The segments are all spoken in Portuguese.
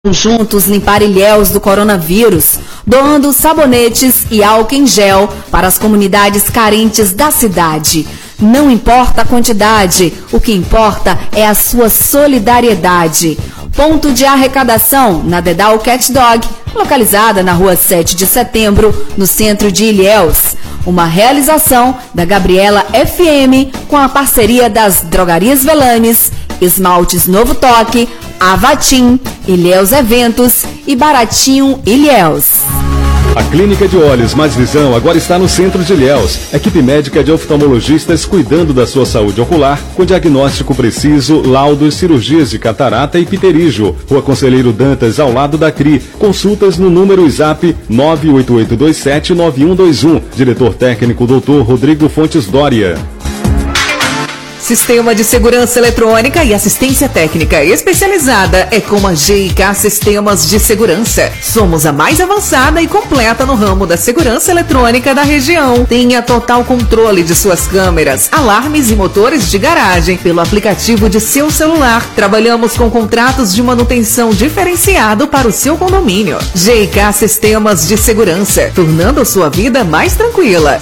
Juntos limpar Ilhéus do coronavírus, doando sabonetes e álcool em gel para as comunidades carentes da cidade. Não importa a quantidade, o que importa é a sua solidariedade. Ponto de arrecadação na Dedal Cat Dog, localizada na rua 7 de setembro, no centro de Ilhéus. Uma realização da Gabriela FM com a parceria das Drogarias Velanes, Esmaltes Novo Toque, Avatim, Ilhéus Eventos e Baratinho Ilhéus. A Clínica de Olhos Mais Visão agora está no centro de Ilhéus. Equipe médica de oftalmologistas cuidando da sua saúde ocular, com diagnóstico preciso, laudos, cirurgias de catarata e pterígio. Rua Conselheiro Dantas, ao lado da CRI. Consultas no número WhatsApp 988279121. Diretor técnico Dr. Rodrigo Fontes Dória. Sistema de segurança eletrônica e assistência técnica especializada é com a GIK Sistemas de Segurança. Somos a mais avançada e completa no ramo da segurança eletrônica da região. Tenha total controle de suas câmeras, alarmes e motores de garagem pelo aplicativo de seu celular. Trabalhamos com contratos de manutenção diferenciado para o seu condomínio. GIK Sistemas de Segurança, tornando sua vida mais tranquila.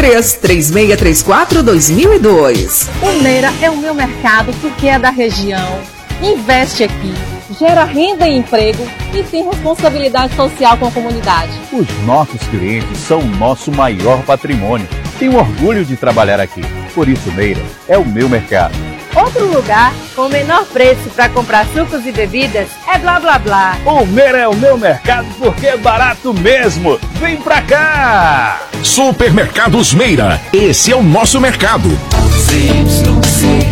73-3634-2002. É o meu mercado porque é da região. Investe aqui, gera renda e emprego e tem responsabilidade social com a comunidade. Os nossos clientes são o nosso maior patrimônio. Tenho orgulho de trabalhar aqui. Por isso, Meira é o meu mercado. Outro lugar com o menor preço para comprar sucos e bebidas é Blá Blá Blá. O Meira é o meu mercado porque é barato mesmo. Vem pra cá! Supermercados Meira. Esse é o nosso mercado. ZYC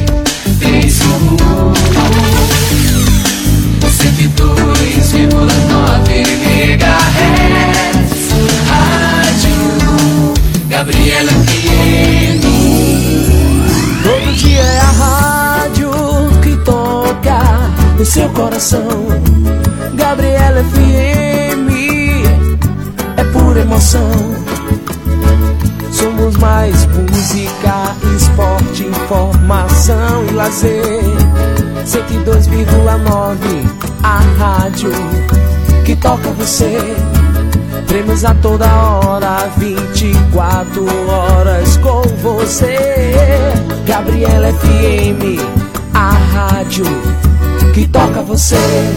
102,9 MHz. Rádio Gabriela FM. Todo dia é a rádio que toca no seu coração. Gabriela FM é pura emoção. Somos mais música, esporte, informação e lazer. 102,9, a rádio que toca você. Prêmios a toda hora, 24 horas com você. Gabriela FM, a rádio que toca você.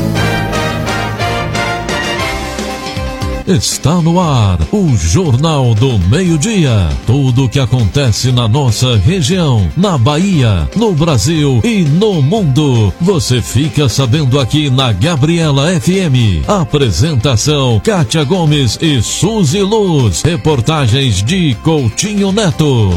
Está no ar o Jornal do Meio-Dia. Tudo o que acontece na nossa região, na Bahia, no Brasil e no mundo. Você fica sabendo aqui na Gabriela FM. Apresentação: Kátia Gomes e Suzy Luz. Reportagens de Coutinho Neto.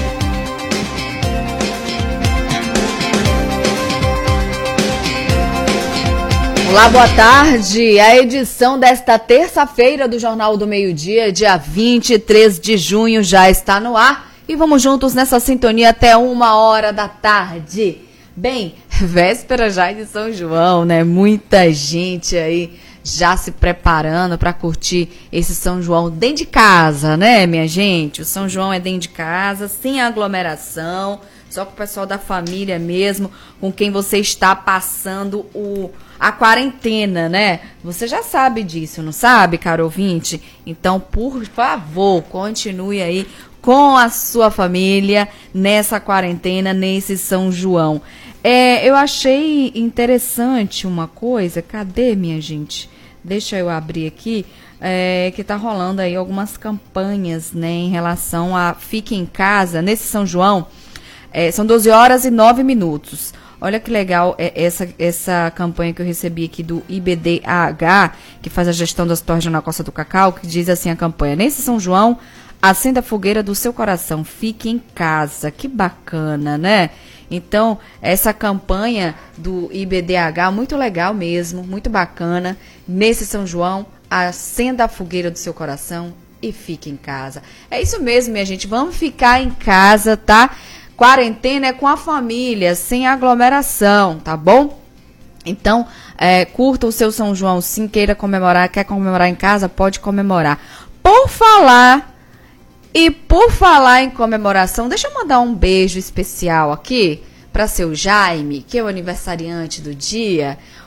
Olá, boa tarde. A edição desta terça-feira do Jornal do Meio-Dia, dia 23 de junho, já está no ar. E vamos juntos nessa sintonia até 1h da tarde. Bem, véspera já de São João, né? Muita gente aí já se preparando para curtir esse São João dentro de casa, né, minha gente? O São João é dentro de casa, sem aglomeração, só com o pessoal da família mesmo, com quem você está passando a quarentena, né? Você já sabe disso, não sabe, caro ouvinte? Então, por favor, continue aí com a sua família nessa quarentena, nesse São João. Eu achei interessante uma coisa, cadê, minha gente? Deixa eu abrir aqui, que tá rolando aí algumas campanhas, né, em relação a Fique em Casa, nesse São João. São 12h09. Olha que legal essa campanha que eu recebi aqui do IBDAH, que faz a gestão das torres na Costa do Cacau, que diz assim a campanha: nesse São João, acenda a fogueira do seu coração, fique em casa. Que bacana, né? Então, essa campanha do IBDH, muito legal mesmo, muito bacana. Nesse São João, acenda a fogueira do seu coração e fique em casa. É isso mesmo, minha gente, vamos ficar em casa, tá? Quarentena é com a família, sem aglomeração, tá bom? Então, curta o seu São João, sim, queira comemorar, quer comemorar em casa, pode comemorar. Por falar em comemoração, deixa eu mandar um beijo especial aqui para seu Jaime, que é o aniversariante do dia.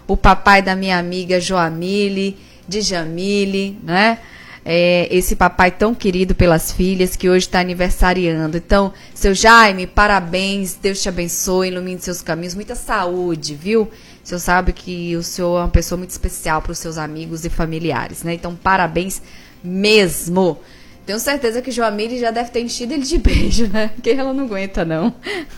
o papai da minha amiga Joamile, Djamile, né? Esse papai tão querido pelas filhas que hoje está aniversariando. Então, seu Jaime, parabéns, Deus te abençoe, ilumine seus caminhos, muita saúde, viu? O senhor sabe que o senhor é uma pessoa muito especial para os seus amigos e familiares, né? Então, parabéns mesmo. Tenho certeza que Joamile já deve ter enchido ele de beijo, né? Porque ela não aguenta, não.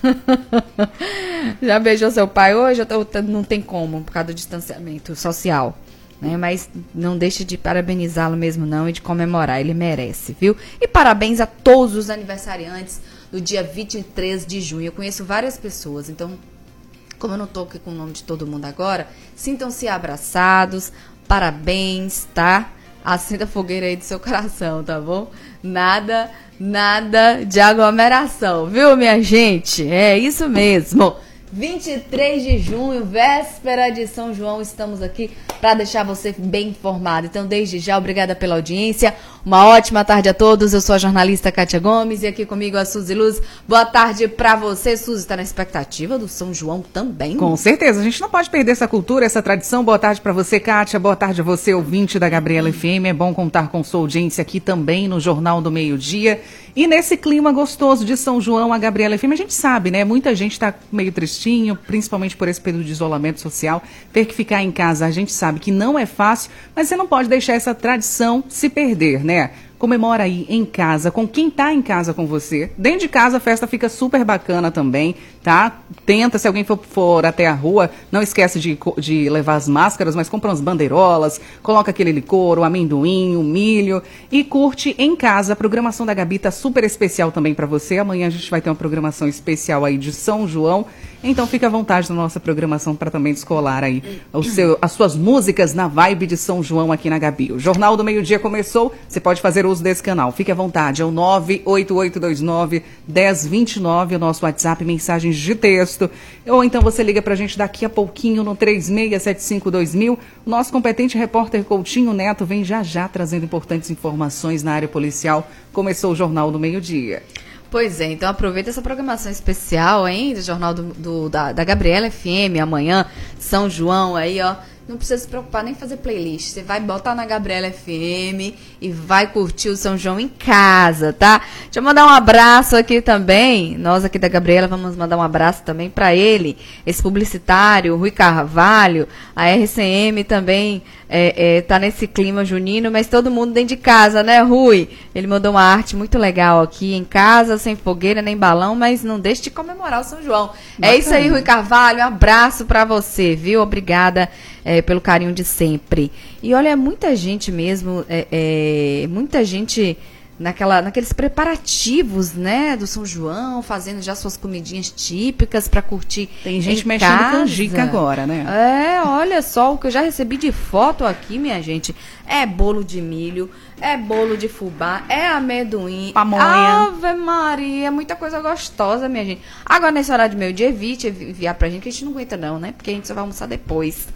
Já beijou seu pai hoje? Não tem como, por causa do distanciamento social. Né? Mas não deixe de parabenizá-lo mesmo não e de comemorar, ele merece, viu? E parabéns a todos os aniversariantes do dia 23 de junho. Eu conheço várias pessoas, então, como eu não tô aqui com o nome de todo mundo agora, sintam-se abraçados, parabéns, tá? Acenda a fogueira aí do seu coração, tá bom? Nada de aglomeração, viu, minha gente? É isso mesmo. 23 de junho, véspera de São João, estamos aqui para deixar você bem informado. Então, desde já, obrigada pela audiência. Uma ótima tarde a todos. Eu sou a jornalista Kátia Gomes e aqui comigo a Suzy Luz. Boa tarde para você. Suzy, está na expectativa do São João também? Com certeza. A gente não pode perder essa cultura, essa tradição. Boa tarde para você, Kátia. Boa tarde a você, ouvinte da Gabriela FM. É bom contar com sua audiência aqui também no Jornal do Meio-Dia. E nesse clima gostoso de São João, a Gabriela FM, a gente sabe, né? Muita gente está meio tristinho, principalmente por esse período de isolamento social. Ter que ficar em casa, a gente sabe que não é fácil, mas você não pode deixar essa tradição se perder, né? Comemora aí em casa, com quem tá em casa com você. Dentro de casa a festa fica super bacana também, tá? Tenta, se alguém for até a rua, não esquece de levar as máscaras, mas compra umas bandeirolas, coloca aquele licor, o amendoim, o milho e curte em casa. A programação da Gabi tá super especial também para você. Amanhã a gente vai ter uma programação especial aí de São João. Então fica à vontade na nossa programação para também descolar aí as suas músicas na vibe de São João aqui na Gabi. O Jornal do Meio-Dia começou, você pode fazer uso desse canal. Fique à vontade, é o 98829-1029, o nosso WhatsApp, mensagens de texto. Ou então você liga pra gente daqui a pouquinho no 36752000. O nosso competente repórter Coutinho Neto vem já trazendo importantes informações na área policial. Começou o Jornal do Meio-Dia. Pois é, então aproveita essa programação especial, hein, do Jornal da Gabriela FM, amanhã, São João, aí, ó. Não precisa se preocupar nem fazer playlist. Você vai botar na Gabriela FM e vai curtir o São João em casa, tá? Deixa eu mandar um abraço aqui também. Nós aqui da Gabriela vamos mandar um abraço também para ele, esse publicitário, Rui Carvalho. A RCM também tá nesse clima junino, mas todo mundo dentro de casa, né, Rui? Ele mandou uma arte muito legal aqui em casa, sem fogueira nem balão, mas não deixe de comemorar o São João. Bacana. É isso aí, Rui Carvalho. Um abraço para você, viu? Obrigada pelo carinho de sempre. E olha, muita gente mesmo, muita gente naqueles preparativos, né, do São João, fazendo já suas comidinhas típicas para curtir. Tem gente mexendo com canjica agora, né? Olha só o que eu já recebi de foto aqui, minha gente. É bolo de milho, é bolo de fubá, é amendoim, pamonha. Ave Maria, muita coisa gostosa, minha gente. Agora, nesse horário de meio-dia, evite enviar pra gente, que a gente não aguenta não, né? Porque a gente só vai almoçar depois.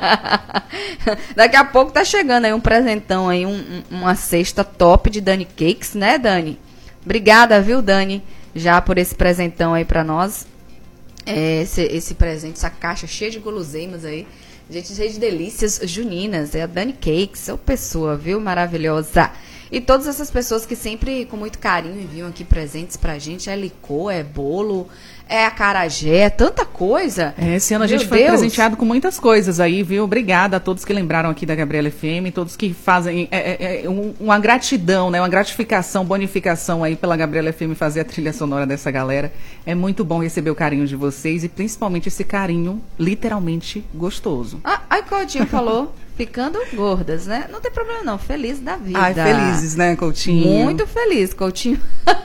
Daqui a pouco tá chegando aí um presentão aí, uma cesta top de Dani Cakes, né, Dani? Obrigada, viu, Dani, já por esse presentão aí pra nós. Esse presente, essa caixa cheia de guloseimas aí. Gente, cheia de delícias juninas. É a Dani Cakes, é pessoa, viu? Maravilhosa. E todas essas pessoas que sempre, com muito carinho, enviam aqui presentes pra gente. É licor, é bolo, é acarajé, é tanta coisa. Esse ano a gente foi presenteado com muitas coisas aí, viu? Obrigada a todos que lembraram aqui da Gabriela FM, todos que fazem uma gratidão, né? Uma gratificação, bonificação aí pela Gabriela FM fazer a trilha sonora dessa galera. É muito bom receber o carinho de vocês e principalmente esse carinho literalmente gostoso. Aí Coutinho falou, ficando gordas, né? Não tem problema não, feliz da vida. Ai, felizes, né, Coutinho? Muito feliz, Coutinho.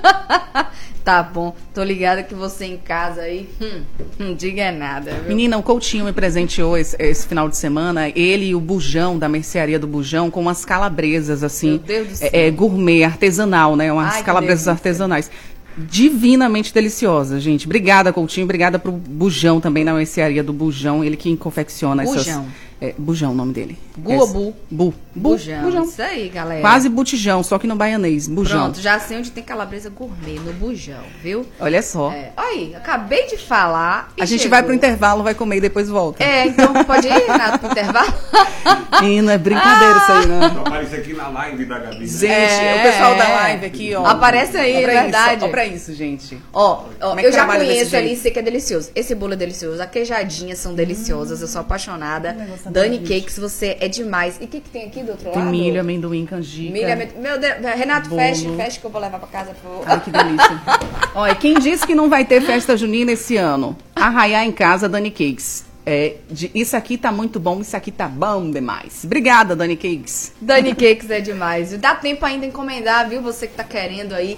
Tá bom, tô ligada que você em casa aí, não diga nada, viu? Menina, o Coutinho me presenteou esse final de semana, ele e o Bujão, da mercearia do Bujão, com umas calabresas, assim, Meu Deus do céu. Gourmet, artesanal, né? Umas calabresas artesanais. divinamente deliciosa, gente. Obrigada, Coutinho. Obrigada pro Bujão também, na mercearia do Bujão. Ele que confecciona Bujão. Bujão, o nome dele. Guabu. Bujão. Isso aí, galera. Quase botijão, só que no baianês. Bujão. Pronto, já sei onde tem calabresa gourmet, no Bujão, viu? Olha só. Aí, acabei de falar e a gente chegou. vai pro intervalo, vai comer e depois volta. Então pode ir, Renato, pro intervalo? E não é brincadeira isso aí, né? Aparece aqui na live da Gabi. Gente, o pessoal da live aqui, ó. Aparece aí, é verdade. Ó pra isso, gente. Ó, eu já conheço ali, jeito? sei que é delicioso. Esse bolo é delicioso, as queijadinhas são deliciosas, eu sou apaixonada. Dani Cakes, você é demais. E o que tem aqui do outro lado? Tem milho, amendoim, canjica. Meu Deus, Renato, bolo. fecha que eu vou levar pra casa, por favor. Ai, que delícia. Olha, quem disse que não vai ter festa junina esse ano? Arraiar em casa, Dani Cakes. Isso aqui tá muito bom, isso aqui tá bom demais. Obrigada, Dani Cakes. Dani Cakes é demais. Dá tempo ainda encomendar, viu? Você que tá querendo aí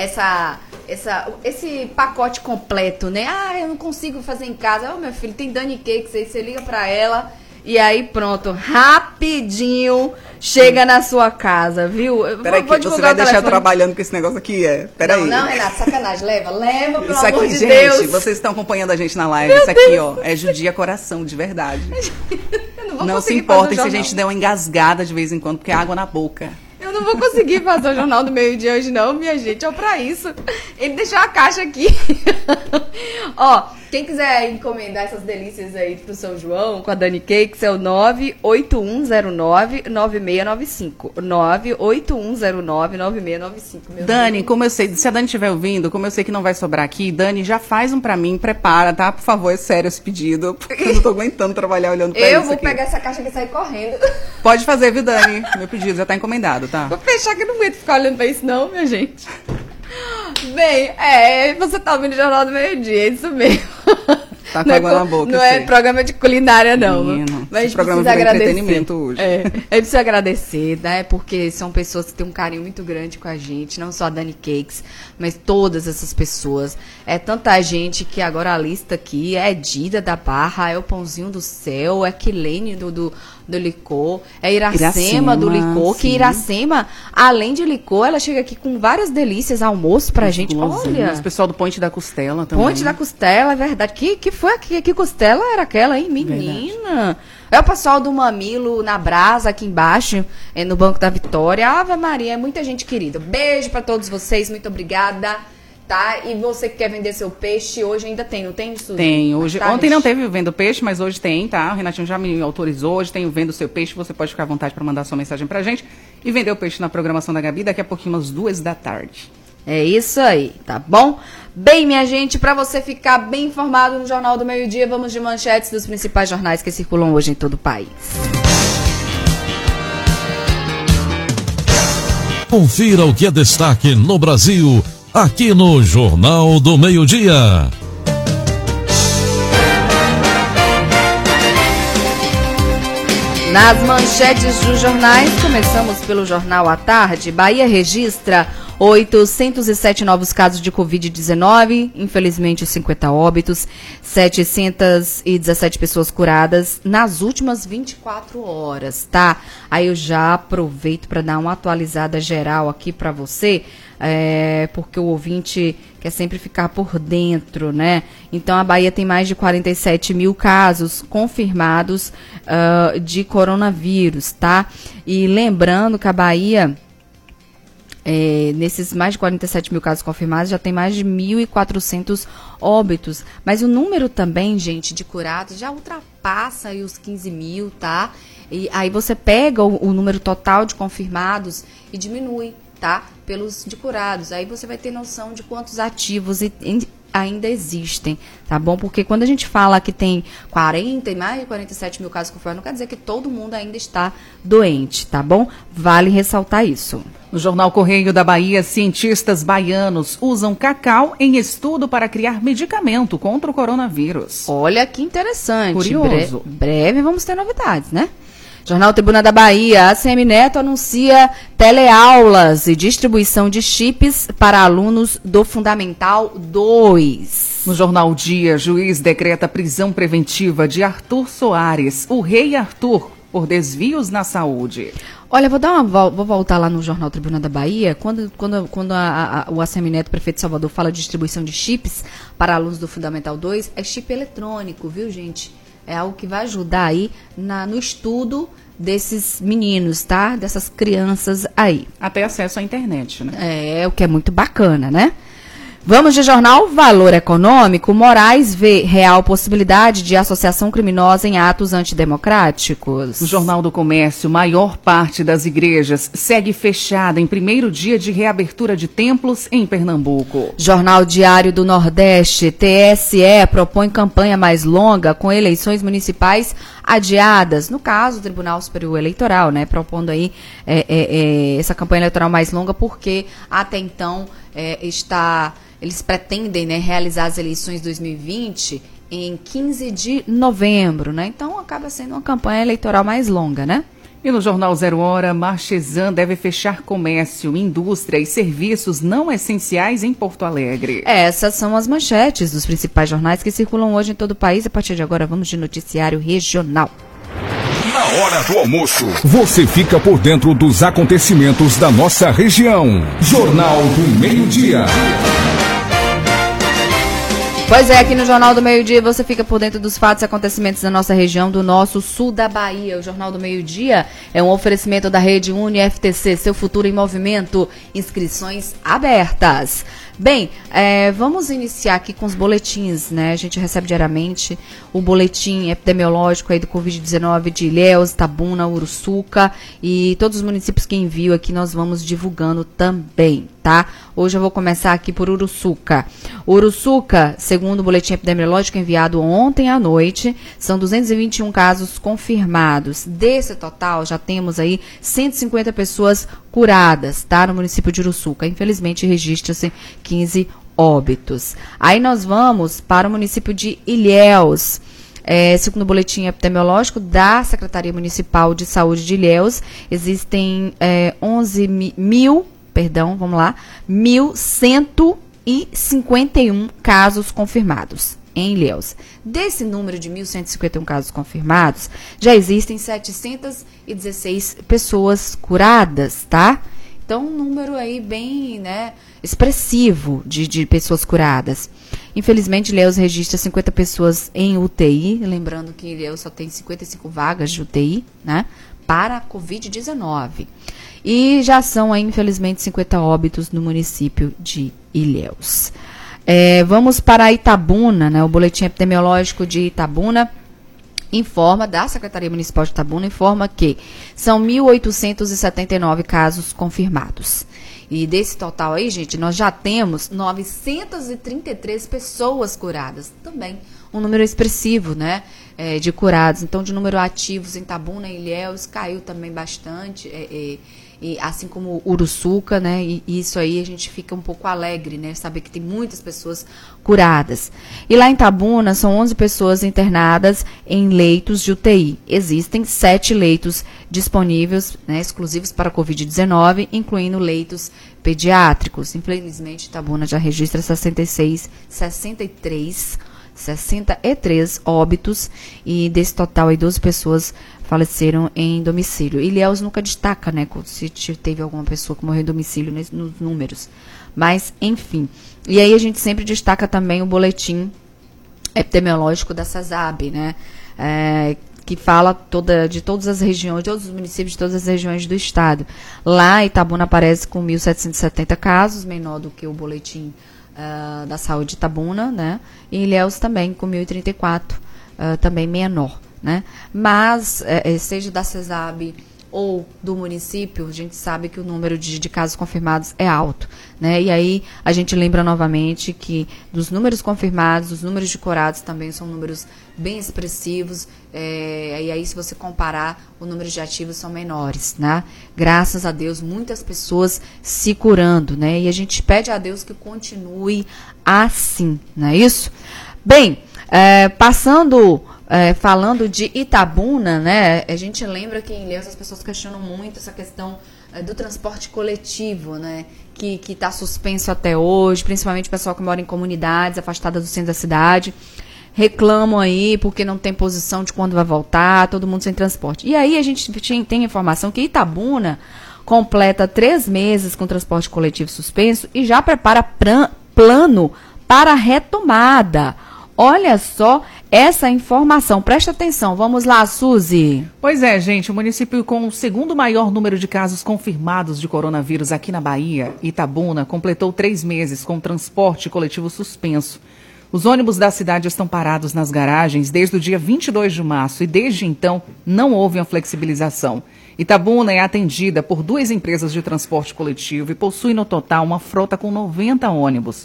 esse pacote completo, né? Eu não consigo fazer em casa. Meu filho, tem Dani Cakes aí, você liga pra ela e aí pronto, rapidinho chega na sua casa, viu? Peraí, que você vai deixar eu trabalhando com esse negócio aqui, Peraí. Não, Renato, sacanagem. Leva, pelo isso aqui, amor de gente, Deus. Vocês estão acompanhando a gente na live. Isso aqui, ó, é judia coração, de verdade. Não se importem se a gente der uma engasgada de vez em quando, porque é água na boca. Eu não vou conseguir fazer o Jornal do Meio-Dia hoje não, minha gente. Olha pra isso. Ele deixou a caixa aqui. Ó, quem quiser encomendar essas delícias aí pro São João, com a Dani Cakes, é o 98109-9695. 98109-9695. Dani, como eu sei, se a Dani estiver ouvindo, como eu sei que não vai sobrar aqui, Dani, já faz um pra mim, prepara, tá? Por favor, é sério esse pedido, porque eu não tô aguentando trabalhar olhando pra isso. Eu vou pegar essa caixa aqui e sair correndo. Pode fazer, viu, Dani? Meu pedido já tá encomendado, tá? Vou fechar que eu não aguento ficar olhando pra isso não, minha gente. Bem, você tá ouvindo o Jornal do Meio-Dia, é isso mesmo. Tá com água na boca. Não é programa de culinária, não. Menino, mas a gente programa precisa agradecer. Entretenimento hoje. A gente precisa agradecer, né? Porque são pessoas que têm um carinho muito grande com a gente, não só a Dani Cakes, mas todas essas pessoas. É tanta gente que agora a lista aqui é Dida da Barra, é o Pãozinho do Céu, é Quilene do licor, é Iracema do licor, que Iracema, além de licor, ela chega aqui com várias delícias, almoço pra gente. Olha, o pessoal do Ponte da Costela também. Ponte da Costela, é verdade. Que foi aqui? Que costela era aquela, hein? Menina. Verdade. É o pessoal do Mamilo na Brasa, aqui embaixo, no Banco da Vitória. Ave Maria, é muita gente querida. Beijo pra todos vocês, muito obrigada. Tá? E você que quer vender seu peixe, hoje ainda tem, não tem, Suzy? Tem, hoje. Ontem não teve Vendo Peixe, mas hoje tem, tá? O Renatinho já me autorizou, hoje tem o Vendo Seu Peixe, você pode ficar à vontade para mandar sua mensagem pra gente e vender o peixe na programação da Gabi daqui a pouquinho, umas 14h. É isso aí, tá bom? Bem, minha gente, para você ficar bem informado no Jornal do Meio-Dia, vamos de manchetes dos principais jornais que circulam hoje em todo o país. Confira o que é destaque no Brasil, aqui no Jornal do Meio-Dia. Nas manchetes dos jornais, começamos pelo Jornal à Tarde. Bahia registra 807 novos casos de Covid-19, infelizmente 50 óbitos, 717 pessoas curadas nas últimas 24 horas, tá? Aí eu já aproveito para dar uma atualizada geral aqui para você, porque o ouvinte quer sempre ficar por dentro, né? Então, a Bahia tem mais de 47 mil casos confirmados de coronavírus, tá? E lembrando que a Bahia, nesses mais de 47 mil casos confirmados, já tem mais de 1.400 óbitos. Mas o número também, gente, de curados já ultrapassa aí os 15 mil, tá? E aí você pega o número total de confirmados e diminui, tá? Pelos de curados. Aí você vai ter noção de quantos ativos ainda existem, tá bom? Porque quando a gente fala que tem 40 e mais de 47 mil casos confirmados, não quer dizer que todo mundo ainda está doente, tá bom? Vale ressaltar isso. No Jornal Correio da Bahia, cientistas baianos usam cacau em estudo para criar medicamento contra o coronavírus. Olha que interessante. Curioso. Breve vamos ter novidades, né? Jornal Tribuna da Bahia, a Semineto anuncia teleaulas e distribuição de chips para alunos do Fundamental 2. No Jornal Dia, juiz decreta prisão preventiva de Arthur Soares, o rei Arthur, por desvios na saúde. Olha, vou voltar lá no Jornal Tribuna da Bahia, quando o Assemineto, prefeito de Salvador, fala de distribuição de chips para alunos do Fundamental 2, é chip eletrônico, viu, gente? É algo que vai ajudar aí no estudo desses meninos, tá? Dessas crianças aí. Até acesso à internet, né? É, o que é muito bacana, né? Vamos de jornal Valor Econômico. Moraes vê real possibilidade de associação criminosa em atos antidemocráticos. No Jornal do Comércio, maior parte das igrejas segue fechada em primeiro dia de reabertura de templos em Pernambuco. Jornal Diário do Nordeste, TSE propõe campanha mais longa com eleições municipais adiadas. No caso, o Tribunal Superior Eleitoral, né, propondo aí essa campanha eleitoral mais longa, porque até então eles pretendem, né, realizar as eleições 2020 em 15 de novembro, né? Então acaba sendo uma campanha eleitoral mais longa, né? E no Jornal 0 Hora, Marchesan deve fechar comércio, indústria e serviços não essenciais em Porto Alegre. Essas são as manchetes dos principais jornais que circulam hoje em todo o país. A partir de agora, vamos de noticiário regional. Na hora do almoço, você fica por dentro dos acontecimentos da nossa região. Jornal do Meio-Dia. Pois é, aqui no Jornal do Meio-Dia você fica por dentro dos fatos e acontecimentos da nossa região, do nosso sul da Bahia. O Jornal do Meio-Dia é um oferecimento da Rede UniFTC, seu futuro em movimento, inscrições abertas. Bem, vamos iniciar aqui com os boletins, né? A gente recebe diariamente o boletim epidemiológico aí do Covid-19 de Ilhéus, Itabuna, Uruçuca e todos os municípios que enviam aqui nós vamos divulgando também, tá? Hoje eu vou começar aqui por Uruçuca. Uruçuca, segundo o boletim epidemiológico enviado ontem à noite, são 221 casos confirmados. Desse total, já temos aí 150 pessoas curadas, tá? No município de Uruçuca. Infelizmente, registra-se 15 óbitos. Aí nós vamos para o município de Ilhéus. Segundo o boletim epidemiológico da Secretaria Municipal de Saúde de Ilhéus, existem 1.151 casos confirmados em Ilhéus. Desse número de 1.151 casos confirmados, já existem 716 pessoas curadas, tá? Então, um número aí bem, né, expressivo de pessoas curadas. Infelizmente, Ilhéus registra 50 pessoas em UTI, lembrando que Ilhéus só tem 55 vagas de UTI, né, para a Covid-19. E já são, aí, infelizmente, 50 óbitos no município de Ilhéus. Vamos para Itabuna, né, o boletim epidemiológico de Itabuna informa, da Secretaria Municipal de Itabuna, informa que são 1.879 casos confirmados. E desse total aí, gente, nós já temos 933 pessoas curadas. Também um número expressivo, né, de curados. Então, de número ativos em Itabuna e Ilhéus caiu também bastante, e assim como Uruçuca, né, e isso aí a gente fica um pouco alegre, né, saber que tem muitas pessoas curadas. E lá em Itabuna são 11 pessoas internadas em leitos de UTI. Existem 7 leitos disponíveis, né, exclusivos para a Covid-19, incluindo leitos pediátricos. Infelizmente, Itabuna já registra 63 óbitos e desse total aí 12 pessoas faleceram em domicílio. Ilhéus nunca destaca, né, se teve alguma pessoa que morreu em domicílio nos números. Mas, enfim. E aí a gente sempre destaca também o boletim epidemiológico da CESAB, né, que fala de todas as regiões, de todos os municípios, de todas as regiões do estado. Lá, Itabuna aparece com 1.770 casos, menor do que o boletim da saúde de Itabuna, né? E Ilhéus também com 1.034, também menor, né? Mas, seja da CESAB ou do município, a gente sabe que o número de casos confirmados é alto, né? E aí a gente lembra novamente que dos números confirmados, os números de curados também são números bem expressivos, e aí se você comparar, o número de ativos são menores, né? Graças a Deus, muitas pessoas se curando, né? E a gente pede a Deus que continue assim, não é isso? Bem, falando de Itabuna, né, a gente lembra que em Ilhéus as pessoas questionam muito essa questão do transporte coletivo, né, que está suspenso até hoje, principalmente o pessoal que mora em comunidades afastadas do centro da cidade. reclamam aí porque não tem posição de quando vai voltar, todo mundo sem transporte. E aí a gente tem informação que Itabuna completa 3 meses com transporte coletivo suspenso e já prepara plano para a retomada. Olha só essa informação. Presta atenção. Vamos lá, Suzy. Pois é, gente. O município com o segundo maior número de casos confirmados de coronavírus aqui na Bahia, Itabuna, completou 3 meses com transporte coletivo suspenso. Os ônibus da cidade estão parados nas garagens desde o dia 22 de março e desde então não houve uma flexibilização. Itabuna é atendida por 2 empresas de transporte coletivo e possui no total uma frota com 90 ônibus.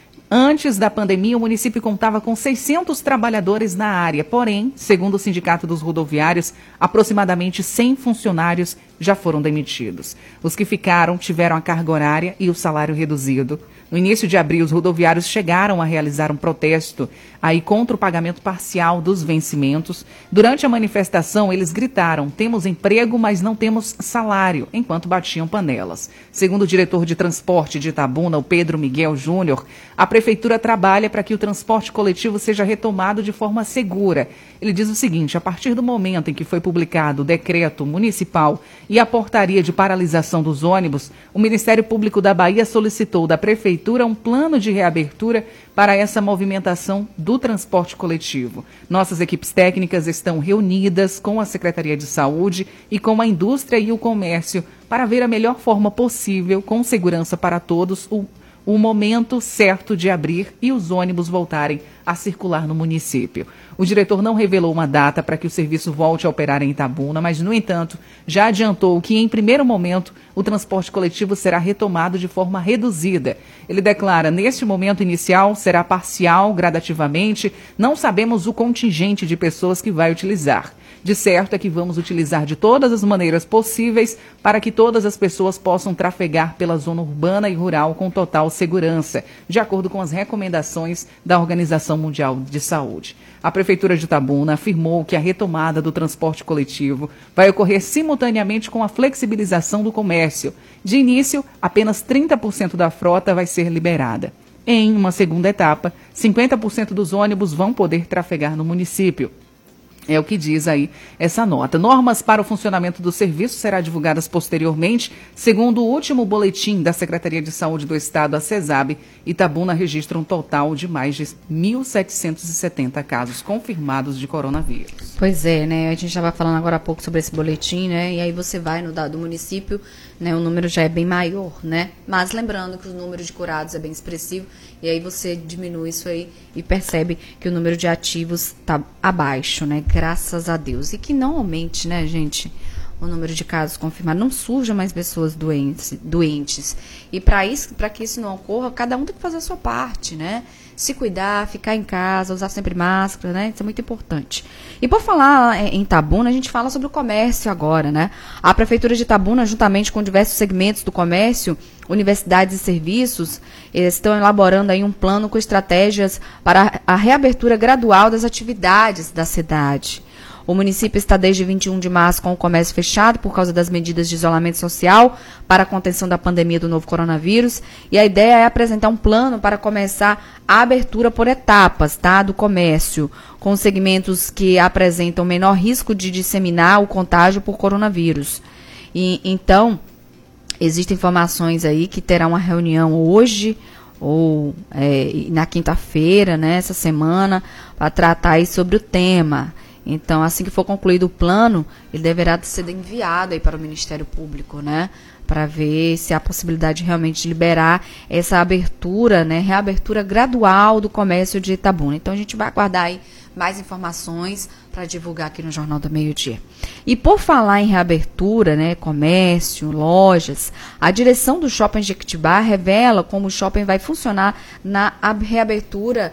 Antes da pandemia, o município contava com 600 trabalhadores na área, porém, segundo o Sindicato dos Rodoviários, aproximadamente 100 funcionários já foram demitidos. Os que ficaram tiveram a carga horária e o salário reduzido. No início de abril, os rodoviários chegaram a realizar um protesto aí contra o pagamento parcial dos vencimentos. Durante a manifestação, eles gritaram: temos emprego, mas não temos salário, enquanto batiam panelas. Segundo o diretor de transporte de Itabuna, o Pedro Miguel Júnior, a prefeitura trabalha para que o transporte coletivo seja retomado de forma segura. Ele diz o seguinte: a partir do momento em que foi publicado o decreto municipal e a portaria de paralisação dos ônibus, o Ministério Público da Bahia solicitou da prefeitura um plano de reabertura para essa movimentação do transporte coletivo. Nossas equipes técnicas estão reunidas com a Secretaria de Saúde e com a indústria e o comércio para ver a melhor forma possível, com segurança para todos, o momento certo de abrir e os ônibus voltarem a circular no município. O diretor não revelou uma data para que o serviço volte a operar em Itabuna, mas, no entanto, já adiantou que, em primeiro momento, o transporte coletivo será retomado de forma reduzida. Ele declara: neste momento inicial, será parcial, gradativamente, não sabemos o contingente de pessoas que vai utilizar. De certo é que vamos utilizar de todas as maneiras possíveis para que todas as pessoas possam trafegar pela zona urbana e rural com total segurança, de acordo com as recomendações da Organização Mundial de Saúde. A Prefeitura de Itabuna afirmou que a retomada do transporte coletivo vai ocorrer simultaneamente com a flexibilização do comércio. De início, apenas 30% da frota vai ser liberada. Em uma segunda etapa, 50% dos ônibus vão poder trafegar no município. É o que diz aí essa nota. Normas para o funcionamento do serviço serão divulgadas posteriormente. Segundo o último boletim da Secretaria de Saúde do Estado, a CESAB, Itabuna registra um total de mais de 1.770 casos confirmados de coronavírus. Pois é, né? A gente estava falando agora há pouco sobre esse boletim, né? E aí você vai no dado do município, né? O número já é bem maior, né? Mas lembrando que o número de curados é bem expressivo, e aí você diminui isso aí e percebe que o número de ativos está abaixo, né? Graças a Deus. E que não aumente, né, gente, o número de casos confirmados, não surjam mais pessoas doentes. E para que isso não ocorra, cada um tem que fazer a sua parte, né? Se cuidar, ficar em casa, usar sempre máscara, né? Isso é muito importante. E por falar em Itabuna, a gente fala sobre o comércio agora, né? A Prefeitura de Itabuna, juntamente com diversos segmentos do comércio, universidades e serviços, eles estão elaborando aí um plano com estratégias para a reabertura gradual das atividades da cidade. O município está desde 21 de março com o comércio fechado por causa das medidas de isolamento social para a contenção da pandemia do novo coronavírus. E a ideia é apresentar um plano para começar a abertura por etapas, tá, do comércio, com segmentos que apresentam menor risco de disseminar o contágio por coronavírus. E então, existem informações aí que terá uma reunião hoje ou na quinta-feira, né, essa semana, para tratar aí sobre o tema. Então, assim que for concluído o plano, ele deverá ser enviado aí para o Ministério Público, né? Para ver se há possibilidade realmente de liberar essa abertura, né? Reabertura gradual do comércio de Itabuna. Então, a gente vai aguardar aí mais informações para divulgar aqui no Jornal do Meio-Dia. E por falar em reabertura, né? Comércio, lojas, a direção do Shopping Jequitibá revela como o shopping vai funcionar na reabertura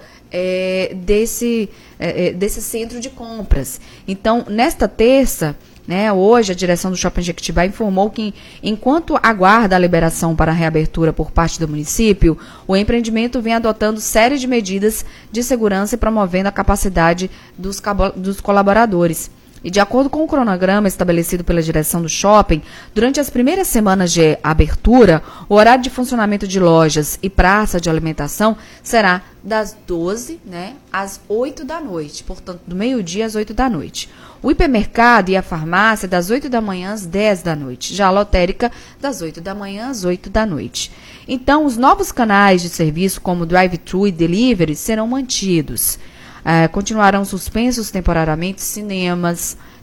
desse centro de compras. Então, nesta terça, né, hoje, a direção do Shopping Jequitibá informou que, enquanto aguarda a liberação para a reabertura por parte do município, o empreendimento vem adotando série de medidas de segurança e promovendo a capacidade dos colaboradores. E de acordo com o cronograma estabelecido pela direção do shopping, durante as primeiras semanas de abertura, o horário de funcionamento de lojas e praça de alimentação será das 12, às 8 da noite, portanto, do meio-dia às 8 da noite. O hipermercado e a farmácia das 8 da manhã às 10 da noite, já a lotérica das 8 da manhã às 8 da noite. Então, os novos canais de serviço como drive-thru e delivery serão mantidos. Continuarão suspensos temporariamente cinema,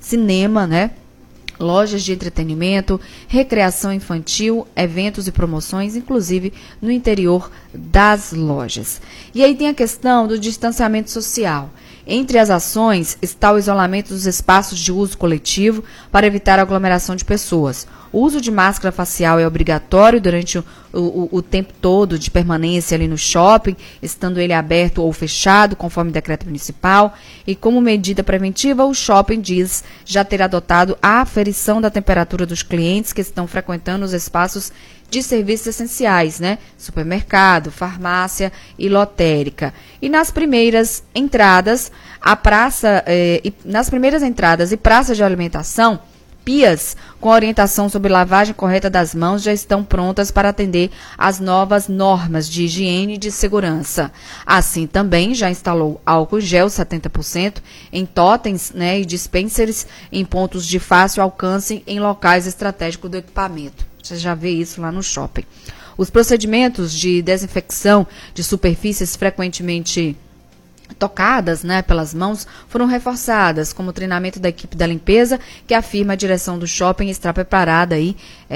lojas de entretenimento, recreação infantil, eventos e promoções, inclusive no interior das lojas. E aí tem a questão do distanciamento social. Entre as ações está o isolamento dos espaços de uso coletivo para evitar a aglomeração de pessoas. O uso de máscara facial é obrigatório durante o tempo todo de permanência ali no shopping, estando ele aberto ou fechado, conforme decreto municipal. E como medida preventiva, o shopping diz já ter adotado a aferição da temperatura dos clientes que estão frequentando os espaços de serviços essenciais, supermercado, farmácia e lotérica. E nas primeiras entradas, e praças de alimentação, pias com orientação sobre lavagem correta das mãos já estão prontas para atender às novas normas de higiene e de segurança. Assim também já instalou álcool gel 70% em totens e dispensers em pontos de fácil alcance em locais estratégicos do equipamento. Você já vê isso lá no shopping. Os procedimentos de desinfecção de superfícies frequentemente tocadas pelas mãos foram reforçadas, como o treinamento da equipe da limpeza, que afirma a direção do shopping está preparada aí,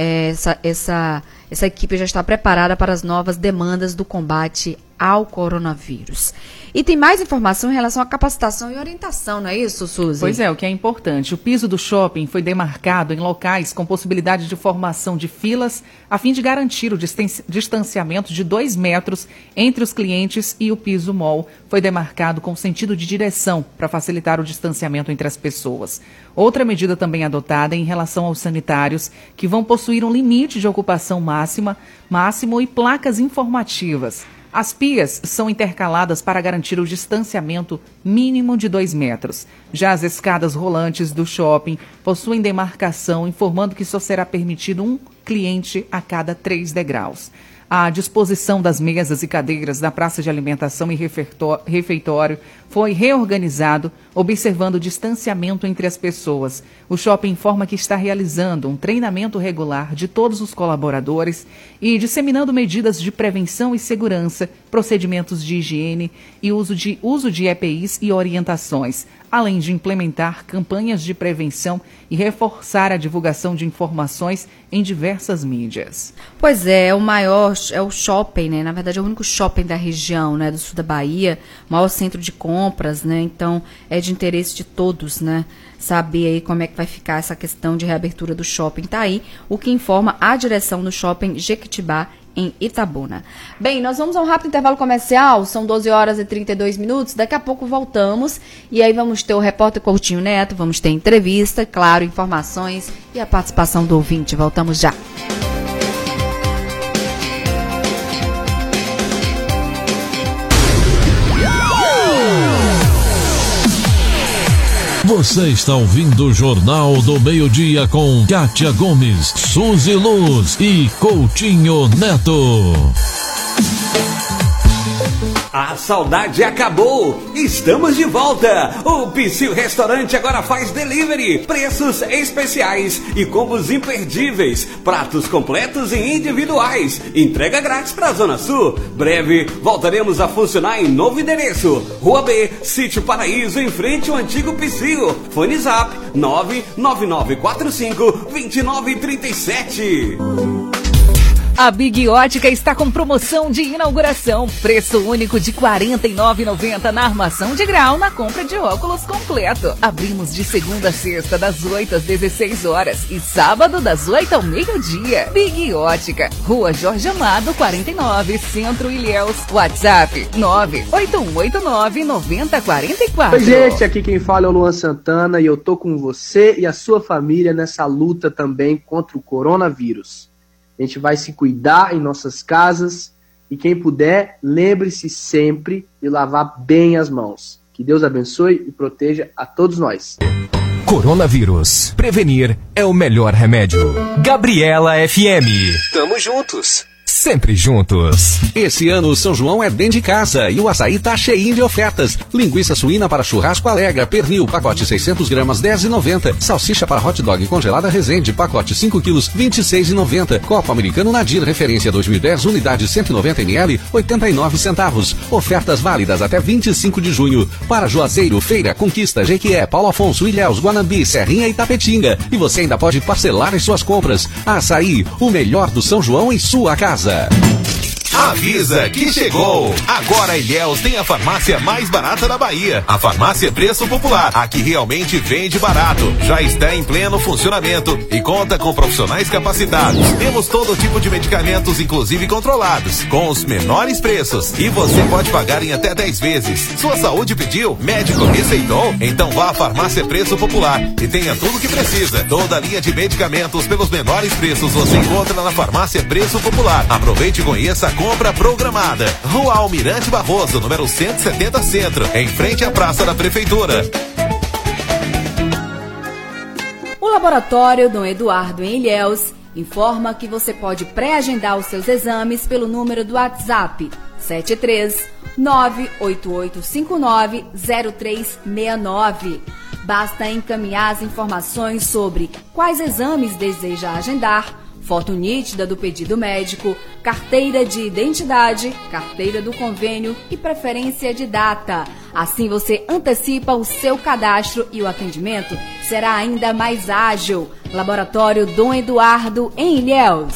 essa equipe já está preparada para as novas demandas do combate ao coronavírus. E tem mais informação em relação à capacitação e orientação, não é isso, Suzy? Pois é, o que é importante. O piso do shopping foi demarcado em locais com possibilidade de formação de filas, a fim de garantir o distanciamento de 2 metros entre os clientes, e o piso mall foi demarcado com sentido de direção para facilitar o distanciamento entre as pessoas. Outra medida também adotada é em relação aos sanitários, que vão possuir um limite de ocupação máximo e placas informativas. As pias são intercaladas para garantir o distanciamento mínimo de 2 metros. Já as escadas rolantes do shopping possuem demarcação, informando que só será permitido um cliente a cada 3 degraus. A disposição das mesas e cadeiras da praça de alimentação e refeitório foi reorganizado, observando o distanciamento entre as pessoas. O shopping informa que está realizando um treinamento regular de todos os colaboradores e disseminando medidas de prevenção e segurança, procedimentos de higiene e uso de EPIs e orientações, além de implementar campanhas de prevenção e reforçar a divulgação de informações em diversas mídias. Pois é, é o shopping, na verdade é o único shopping da região, do sul da Bahia, maior centro de compras, então é de interesse de todos, saber aí como é que vai ficar essa questão de reabertura do shopping. Tá aí o que informa a direção do shopping Jequitibá, em Itabuna. Bem, nós vamos a um rápido intervalo comercial, são 12 horas e 32 minutos, daqui a pouco voltamos e aí vamos ter o repórter Coutinho Neto, vamos ter entrevista, claro, informações e a participação do ouvinte. Voltamos já. Você está ouvindo o Jornal do Meio-Dia com Kátia Gomes, Suzy Luz e Coutinho Neto. A saudade acabou! Estamos de volta! O Psyu Restaurante agora faz delivery, preços especiais e combos imperdíveis, pratos completos e individuais, entrega grátis para a Zona Sul. Breve voltaremos a funcionar em novo endereço, Rua B, Sítio Paraíso, em frente ao antigo Psyu. Fone Zap 99945-2937. A Big Ótica está com promoção de inauguração. Preço único de R$ 49,90 na armação de grau na compra de óculos completo. Abrimos de segunda a sexta, das 8 às 16 horas e sábado das 8 ao meio-dia. Big Ótica, Rua Jorge Amado, 49, Centro Ilhéus. WhatsApp 98189-9044. Oi, gente, aqui quem fala é o Luan Santana e eu tô com você e a sua família nessa luta também contra o coronavírus. A gente vai se cuidar em nossas casas e quem puder, lembre-se sempre de lavar bem as mãos. Que Deus abençoe e proteja a todos nós. Coronavírus. Prevenir é o melhor remédio. Gabriela FM. Tamo juntos. Sempre juntos. Esse ano o São João é dentro de casa e o açaí tá cheinho de ofertas. Linguiça suína para churrasco Alega, pernil, pacote 600 gramas, R$10,90. Salsicha para hot dog congelada Resende, pacote 5 quilos, R$26,90. Copo americano Nadir, referência 2010, unidade 190 ml, 89 centavos. Ofertas válidas até 25 de junho. Para Juazeiro, Feira, Conquista, Jequié, Paulo Afonso, Ilhéus, Guanambi, Serrinha e Tapetinga. E você ainda pode parcelar em suas compras. Açaí, o melhor do São João em sua casa. Avisa que chegou! Agora a Ilhéus tem a farmácia mais barata da Bahia. A farmácia Preço Popular. Aqui realmente vende barato. Já está em pleno funcionamento e conta com profissionais capacitados. Temos todo tipo de medicamentos, inclusive controlados, com os menores preços. E você pode pagar em até 10 vezes. Sua saúde pediu? Médico receitou? Então vá à farmácia Preço Popular e tenha tudo o que precisa. Toda a linha de medicamentos pelos menores preços você encontra na farmácia Preço Popular. Aproveite e conheça a compra programada. Rua Almirante Barroso, número 170 Centro, em frente à Praça da Prefeitura. O Laboratório Dom Eduardo em Ilhéus informa que você pode pré-agendar os seus exames pelo número do WhatsApp 73988590369. Basta encaminhar as informações sobre quais exames deseja agendar, foto nítida do pedido médico, carteira de identidade, carteira do convênio e preferência de data. Assim você antecipa o seu cadastro e o atendimento será ainda mais ágil. Laboratório Dom Eduardo em Ilhéus.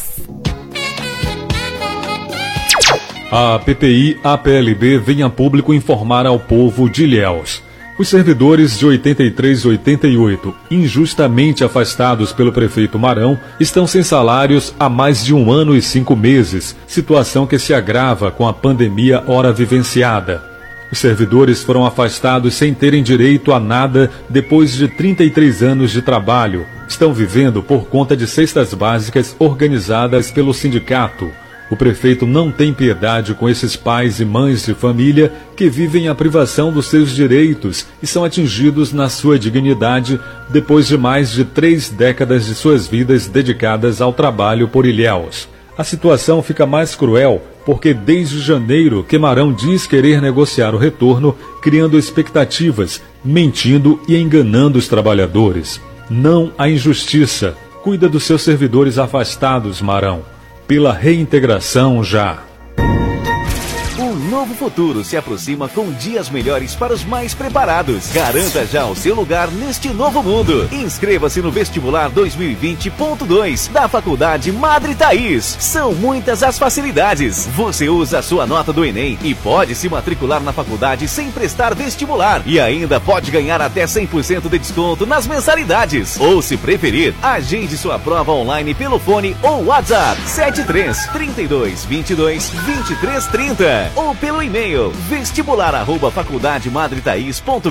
A PPI-APLB vem a público informar ao povo de Ilhéus. Os servidores de 83 e 88, injustamente afastados pelo prefeito Marão, estão sem salários há mais de 1 ano e 5 meses, situação que se agrava com a pandemia ora vivenciada. Os servidores foram afastados sem terem direito a nada depois de 33 anos de trabalho. Estão vivendo por conta de cestas básicas organizadas pelo sindicato. O prefeito não tem piedade com esses pais e mães de família que vivem a privação dos seus direitos e são atingidos na sua dignidade depois de mais de 3 décadas de suas vidas dedicadas ao trabalho por Ilhéus. A situação fica mais cruel porque desde janeiro que Marão diz querer negociar o retorno, criando expectativas, mentindo e enganando os trabalhadores. Não há injustiça. Cuida dos seus servidores afastados, Marão. Pela reintegração já. Um novo futuro se aproxima com dias melhores para os mais preparados. Garanta já o seu lugar neste novo mundo. Inscreva-se no vestibular 2020.2 da Faculdade Madre Thaís. São muitas as facilidades. Você usa a sua nota do Enem e pode se matricular na faculdade sem prestar vestibular. E ainda pode ganhar até 100% de desconto nas mensalidades. Ou, se preferir, agende sua prova online pelo fone ou WhatsApp 73 32 22 23 30 ou pelo e-mail vestibular@faculdademadretaiz.com.br.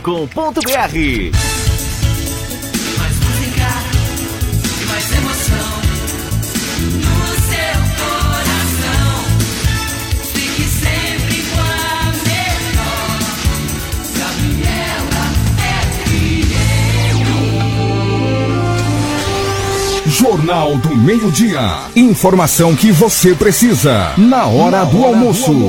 Mais música e mais emoção no seu coração. Fique sempre com a melhor. Gabriela FM. Jornal do Meio-Dia. Informação que você precisa na hora do almoço.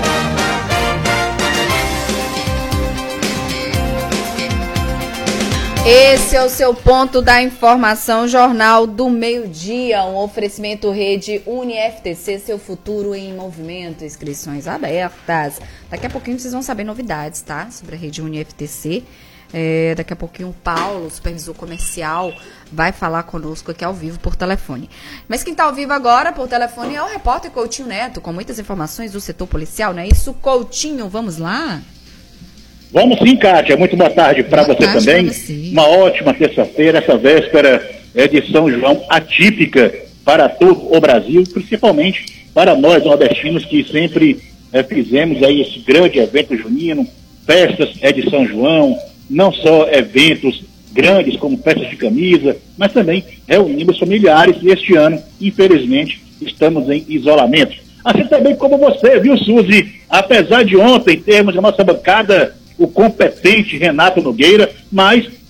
Esse é o seu ponto da informação, Jornal do Meio-Dia, um oferecimento Rede UniFTC, seu futuro em movimento, inscrições abertas. Daqui a pouquinho vocês vão saber novidades, tá? Sobre a Rede UniFTC. Daqui a pouquinho o Paulo, supervisor comercial, vai falar conosco aqui ao vivo por telefone. Mas quem está ao vivo agora por telefone é o repórter Coutinho Neto, com muitas informações do setor policial, não é isso, Coutinho? Vamos lá? Vamos sim, Kátia. Muito boa tarde para você também. Uma ótima terça-feira, essa véspera de São João atípica para todo o Brasil, principalmente para nós nordestinos que sempre fizemos aí esse grande evento junino, festas de São João, não só eventos grandes como festas de camisa, mas também reunimos familiares e este ano, infelizmente, estamos em isolamento. Assim também como você, viu, Suzy? Apesar de ontem termos na nossa bancada o competente Renato Nogueira, mas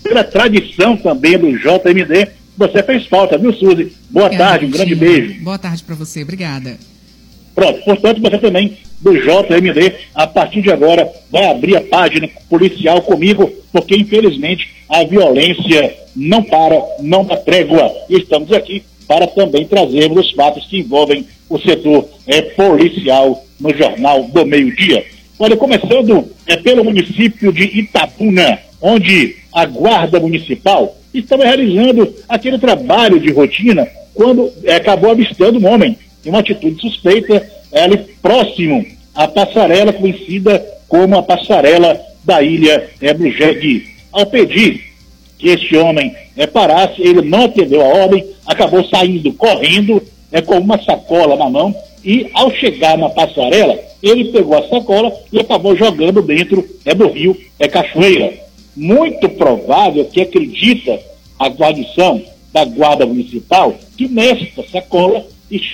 pela tradição também do JMD. Você fez falta, viu, Suzy? Boa tarde, um grande beijo. Boa tarde para você, obrigada. Pronto, portanto, você também do JMD, a partir de agora, vai abrir a página policial comigo, porque infelizmente a violência não para, não dá trégua. E estamos aqui para também trazermos os fatos que envolvem o setor policial no Jornal do Meio-Dia. Olha, começando pelo município de Itabuna, onde a Guarda Municipal estava realizando aquele trabalho de rotina quando acabou avistando um homem em uma atitude suspeita ali próximo à passarela conhecida como a passarela da Ilha do Jegue. Ao pedir que este homem parasse, ele não atendeu a ordem, acabou saindo correndo com uma sacola na mão e, ao chegar na passarela, ele pegou a sacola e acabou jogando dentro do rio Cachoeira. Muito provável que acredita a guarnição da Guarda Municipal que nesta sacola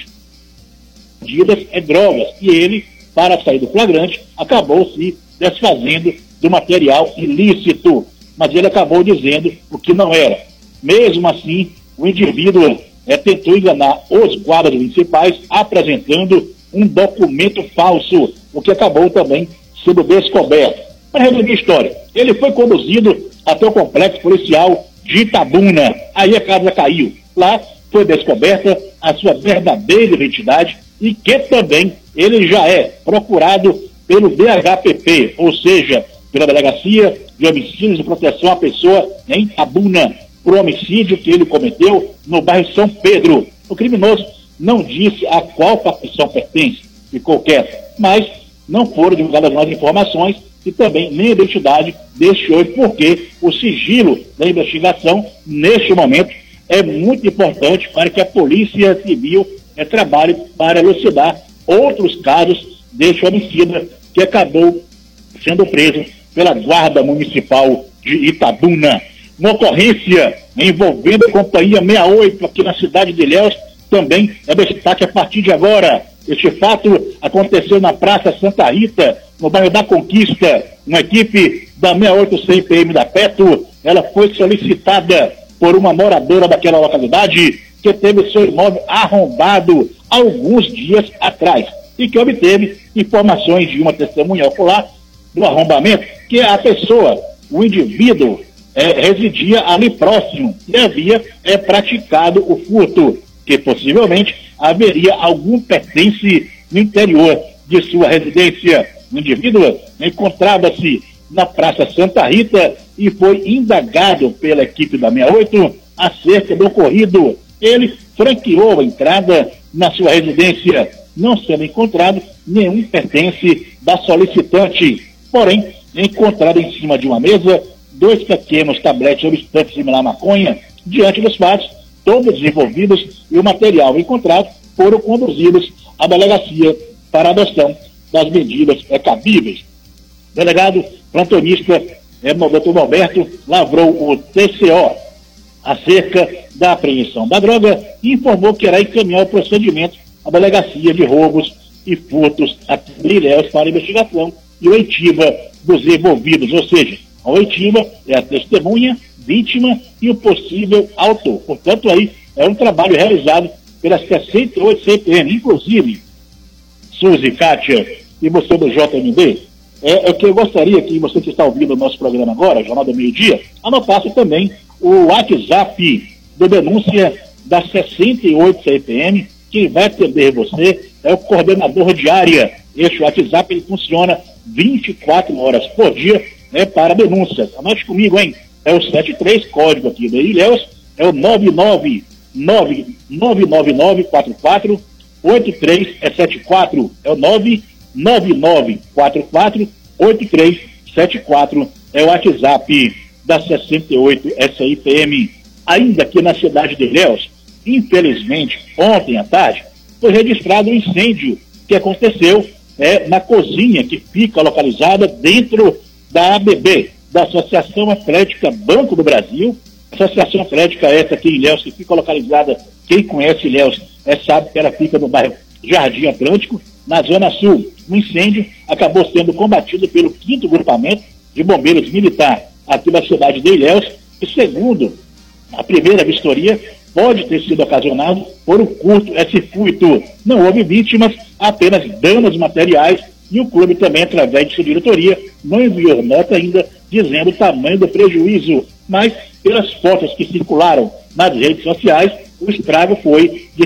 escondidas drogas, e ele, para sair do flagrante, acabou se desfazendo do material ilícito, mas ele acabou dizendo o que não era. Mesmo assim, o indivíduo tentou enganar os guardas municipais apresentando um documento falso, o que acabou também sendo descoberto. Para resumir a história, ele foi conduzido até o complexo policial de Itabuna, aí a casa caiu. Lá foi descoberta a sua verdadeira identidade e que também ele já é procurado pelo DHPP, ou seja, pela Delegacia de Homicídios e Proteção à Pessoa em Itabuna, por homicídio que ele cometeu no bairro São Pedro. O criminoso não disse a qual facção pertence, ficou quieto, mas não foram divulgadas mais informações e também nem a identidade deste homem, porque o sigilo da investigação, neste momento, é muito importante para que a Polícia Civil trabalhe para elucidar outros casos deste homicida que acabou sendo preso pela Guarda Municipal de Itabuna. Uma ocorrência envolvendo a Companhia 68 aqui na cidade de Ilhéus também é destaque a partir de agora. Este fato aconteceu na Praça Santa Rita, no bairro da Conquista. Uma equipe da 68 CPM da Petro, ela foi solicitada por uma moradora daquela localidade que teve seu imóvel arrombado alguns dias atrás e que obteve informações de uma testemunha ocular do arrombamento, que a pessoa, o indivíduo, residia ali próximo e havia praticado o furto, que possivelmente haveria algum pertence no interior de sua residência. O indivíduo encontrava-se na Praça Santa Rita e foi indagado pela equipe da 68 acerca do ocorrido. Ele franqueou a entrada na sua residência, não sendo encontrado nenhum pertence da solicitante. Porém, encontrado em cima de uma mesa 2 pequenos tabletes substância similar à maconha. Diante dos fatos, todos desenvolvidos e o material encontrado foram conduzidos à delegacia para a adoção das medidas cabíveis. Delegado plantonista Dr. Norberto lavrou o TCO acerca da apreensão da droga e informou que irá encaminhar o procedimento à Delegacia de Roubos e Furtos aqui de Ilhéus para investigação e oitiva dos envolvidos, ou seja, a oitiva é a testemunha, vítima e o possível autor. Portanto, aí é um trabalho realizado pelas 68 CPM, inclusive, Suzy, Kátia e você do JMD, é que eu gostaria que você que está ouvindo o nosso programa agora, Jornal do Meio-Dia, anotasse também o WhatsApp de denúncia da 68 CPM, que vai atender você, é o coordenador de área. Este WhatsApp ele funciona 24 horas por dia para denúncias. Anote comigo, hein? É o 73, código aqui de Ilhéus, é o 99944 8374, é o 99944 8374, é o WhatsApp da 68 SIPM. Ainda aqui na cidade de Ilhéus, infelizmente, ontem à tarde, foi registrado um incêndio que aconteceu na cozinha que fica localizada dentro da ABB, da Associação Atlética Banco do Brasil. Associação Atlética essa aqui em Ilhéus, que fica localizada, quem conhece Ilhéus sabe que ela fica no bairro Jardim Atlântico, na Zona Sul. O incêndio acabou sendo combatido pelo 5º Grupamento de Bombeiros Militar aqui da cidade de Ilhéus E segundo, a primeira vistoria pode ter sido ocasionada por um curto-circuito. Não houve vítimas, apenas danos materiais, e o clube também, através de sua diretoria, não enviou nota ainda dizendo o tamanho do prejuízo, mas pelas fotos que circularam nas redes sociais, o estrago foi de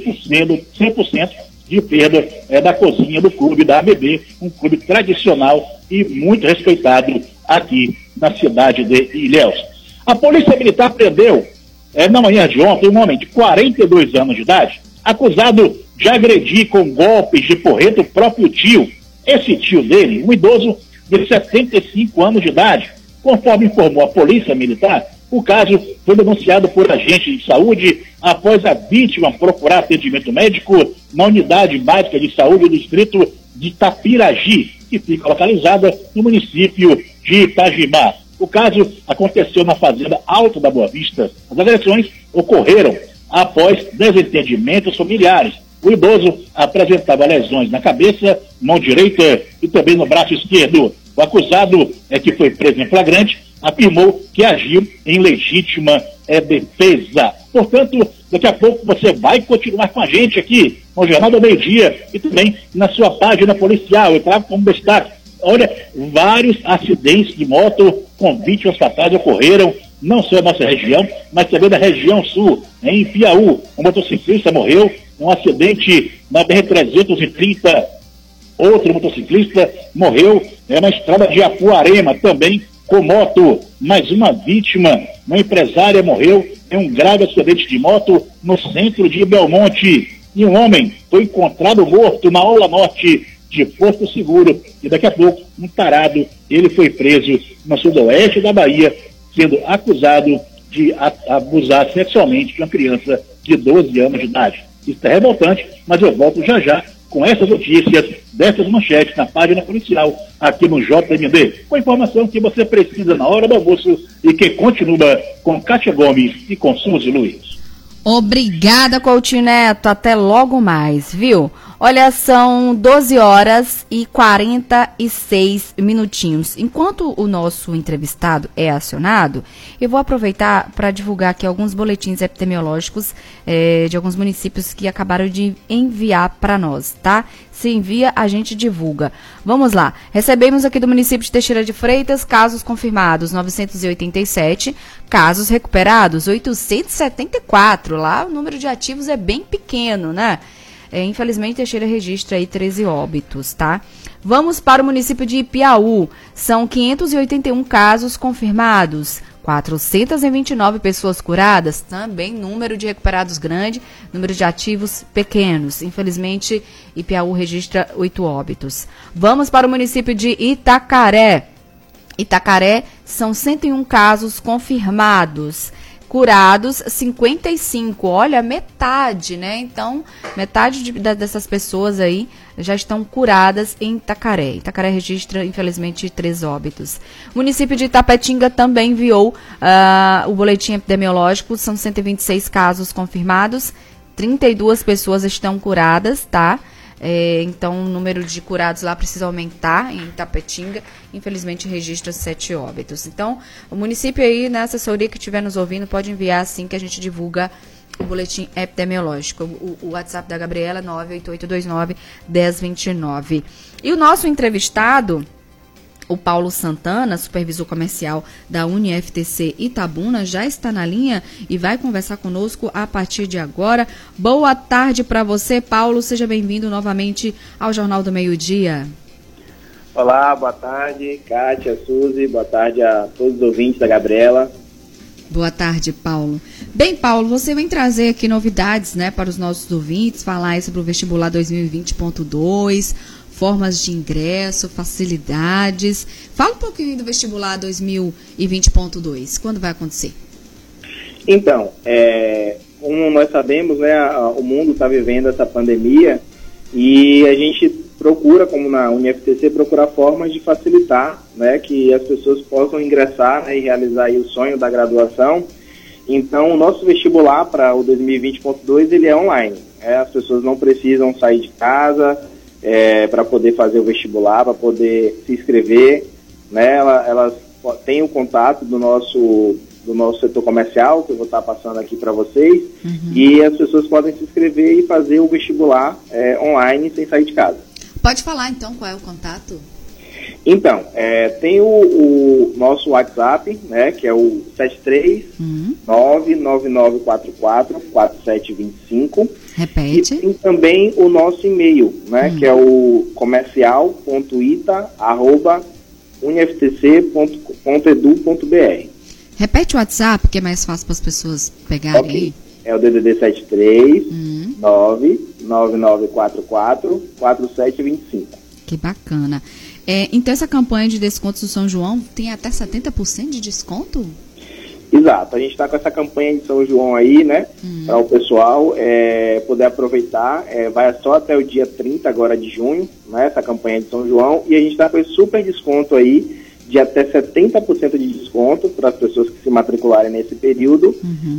100% de perda da cozinha do clube da ABB, um clube tradicional e muito respeitado aqui na cidade de Ilhéus. A Polícia Militar prendeu, na manhã de ontem, um homem de 42 anos de idade, acusado de agredir com golpes de porrete o próprio tio. Esse tio dele, um idoso de 75 anos de idade. Conforme informou a Polícia Militar, o caso foi denunciado por agentes de saúde após a vítima procurar atendimento médico na unidade básica de saúde do distrito de Tapiragi, que fica localizada no município de Itajibá. O caso aconteceu na fazenda Alto da Boa Vista. As agressões ocorreram após desentendimentos familiares. O idoso apresentava lesões na cabeça, mão direita e também no braço esquerdo. O acusado, que foi preso em flagrante, afirmou que agiu em legítima defesa. Portanto, daqui a pouco você vai continuar com a gente aqui no Jornal do Meio-Dia e também na sua página policial. Eu trago como destaque, olha, vários acidentes de moto com vítimas fatais ocorreram, não só na nossa região, mas também na região sul, em Piauí. Um motociclista morreu num acidente na BR-330, outro motociclista morreu na estrada de Apuarema, também com moto. Mais uma vítima, uma empresária, morreu em um grave acidente de moto no centro de Belmonte. E um homem foi encontrado morto na Orla Norte de Porto Seguro. E daqui a pouco, um tarado, ele foi preso no sudoeste da Bahia, sendo acusado de abusar sexualmente de uma criança de 12 anos de idade. Isso é revoltante, mas eu volto já já com essas notícias, dessas manchetes na página policial, aqui no JMD, com a informação que você precisa na hora do almoço e que continua com Kátia Gomes e com Suzy Luiz. Obrigada, Coutinho Neto. Até logo mais, viu? Olha, são 12 horas e 46 minutinhos. Enquanto o nosso entrevistado é acionado, eu vou aproveitar para divulgar aqui alguns boletins epidemiológicos de alguns municípios que acabaram de enviar para nós, tá? Se envia, a gente divulga. Vamos lá. Recebemos aqui do município de Teixeira de Freitas casos confirmados 987, casos recuperados 874. Lá o número de ativos é bem pequeno, né? Infelizmente, Teixeira registra aí 13 óbitos, tá? Vamos para o município de Piauí. São 581 casos confirmados, 429 pessoas curadas, também número de recuperados grande, número de ativos pequenos. Infelizmente, Piauí registra 8 óbitos. Vamos para o município de Itacaré. Itacaré são 101 casos confirmados. Curados, 55. Olha, metade, né? Então, metade dessas pessoas aí já estão curadas em Itacaré. Itacaré registra, infelizmente, 3 óbitos. O município de Itapetinga também enviou o boletim epidemiológico. São 126 casos confirmados. 32 pessoas estão curadas, tá? Então, o número de curados lá precisa aumentar em Itapetinga. Infelizmente, registra 7 óbitos. Então, o município aí, na assessoria que estiver nos ouvindo, pode enviar assim que a gente divulga o boletim epidemiológico. O WhatsApp da Gabriela é 98829-1029. E o nosso entrevistado, o Paulo Santana, supervisor comercial da UniFTC Itabuna, já está na linha e vai conversar conosco a partir de agora. Boa tarde para você, Paulo. Seja bem-vindo novamente ao Jornal do Meio-Dia. Olá, boa tarde, Kátia, Suzy, boa tarde a todos os ouvintes da Gabriela. Boa tarde, Paulo. Bem, Paulo, você vem trazer aqui novidades, né, para os nossos ouvintes, falar aí sobre o vestibular 2020.2, formas de ingresso, facilidades. Fala um pouquinho do vestibular 2020.2. Quando vai acontecer? Então, como nós sabemos, né, o mundo está vivendo essa pandemia e a gente procura, como na UniFTC, procurar formas de facilitar, né, que as pessoas possam ingressar, né, e realizar aí o sonho da graduação. Então, o nosso vestibular para o 2020.2, ele é online. As pessoas não precisam sair de casa para poder fazer o vestibular, para poder se inscrever, né? Elas têm o contato do nosso do nosso setor comercial, que eu vou estar passando aqui para vocês, e as pessoas podem se inscrever e fazer o vestibular online sem sair de casa. Pode falar então qual é o contato? Então, tem o nosso WhatsApp, né, que é o 73999444725. Repete. E tem também o nosso e-mail, né, que é o comercial.ita@unftc.edu.br. Repete o WhatsApp, que é mais fácil para as pessoas pegarem aí. É o DDD 73999444725. Que bacana. Então essa campanha de descontos do São João tem até 70% de desconto? Exato, a gente está com essa campanha de São João aí, né, para o pessoal poder aproveitar, vai só até o dia 30 agora de junho, né, essa campanha de São João, e a gente está com esse super desconto aí, de até 70% de desconto para as pessoas que se matricularem nesse período,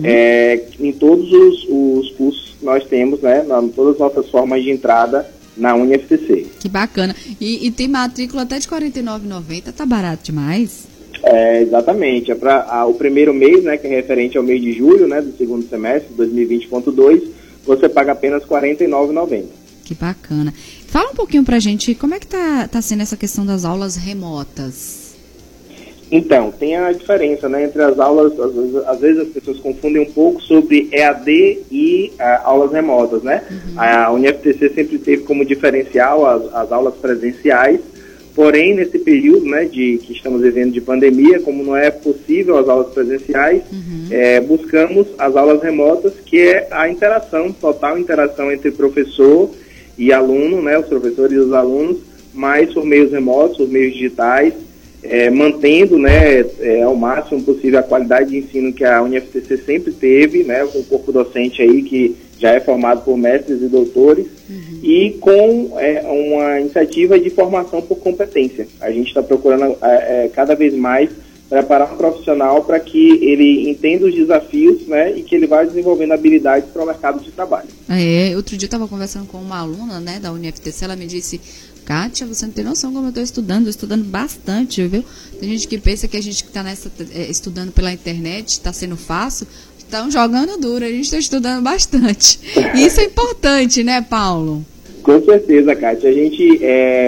em todos os cursos que nós temos, né, todas as nossas formas de entrada na UniFTC. Que bacana. E tem matrícula até de R$ 49,90, tá barato demais? Exatamente. O primeiro mês, né, que é referente ao mês de julho, né, do segundo semestre, 2020.2, você paga apenas R$ 49,90. Que bacana. Fala um pouquinho pra gente, como é que tá sendo essa questão das aulas remotas? Então, tem a diferença, né, entre as aulas, às vezes as pessoas confundem um pouco sobre EAD e aulas remotas, né? A UniFTC sempre teve como diferencial as aulas presenciais, porém, nesse período, né, que estamos vivendo de pandemia, como não é possível as aulas presenciais, buscamos as aulas remotas, que é a interação, total interação entre professor e aluno, né, os professores e os alunos, mas por meios remotos, por meios digitais, mantendo, né, ao máximo possível a qualidade de ensino que a UniFTC sempre teve, né, com o corpo docente aí que já é formado por mestres e doutores, e com uma iniciativa de formação por competência. A gente está procurando cada vez mais preparar um profissional para que ele entenda os desafios, né, e que ele vá desenvolvendo habilidades para o mercado de trabalho. Outro dia eu estava conversando com uma aluna, né, da UniFTC, ela me disse: Kátia, você não tem noção como eu estou estudando bastante, viu? Tem gente que pensa que a gente que está estudando pela internet está sendo fácil, estão jogando duro, a gente está estudando bastante. E isso é importante, né, Paulo? Com certeza, Kátia. A gente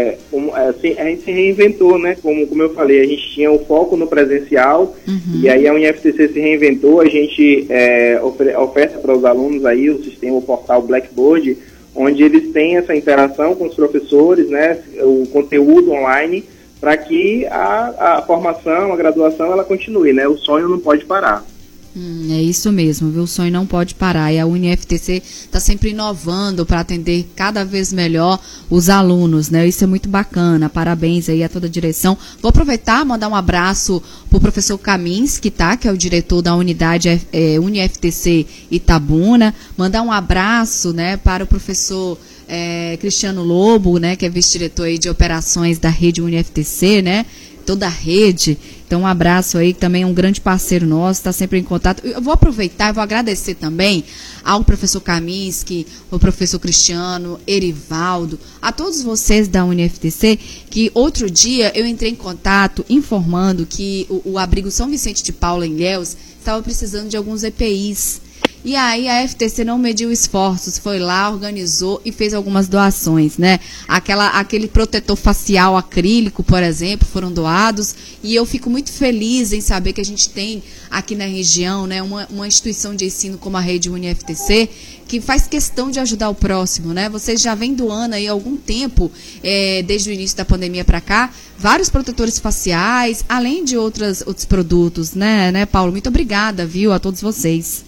se reinventou, né? Como eu falei, a gente tinha o foco no presencial, e aí a UniFTC se reinventou, a gente oferta para os alunos aí o sistema, o portal Blackboard, onde eles têm essa interação com os professores, né, o conteúdo online, para que a formação, a graduação, ela continue, né, o sonho não pode parar. É isso mesmo, viu? O sonho não pode parar, e a UniFTC está sempre inovando para atender cada vez melhor os alunos, né? Isso é muito bacana, parabéns aí a toda a direção. Vou aproveitar e mandar um abraço para o professor Kaminski, tá? Que é o diretor da unidade UniFTC Itabuna, mandar um abraço, né, para o professor Cristiano Lobo, né, que é vice-diretor aí de operações da rede UniFTC, né? Toda a rede. Então, um abraço aí, que também é um grande parceiro nosso, está sempre em contato. Eu vou aproveitar e vou agradecer também ao professor Kaminski, ao professor Cristiano, Erivaldo, a todos vocês da UniFTC, que outro dia eu entrei em contato informando que o abrigo São Vicente de Paula, em Ilhéus, estava precisando de alguns EPIs. E aí a FTC não mediu esforços, foi lá, organizou e fez algumas doações, né? Aquele protetor facial acrílico, por exemplo, foram doados, e eu fico muito feliz em saber que a gente tem aqui na região, né, uma instituição de ensino como a rede UniFTC, que faz questão de ajudar o próximo, né? Vocês já vêm doando aí há algum tempo, desde o início da pandemia para cá, vários protetores faciais, além de outros produtos, né, Paulo? Muito obrigada, viu, a todos vocês.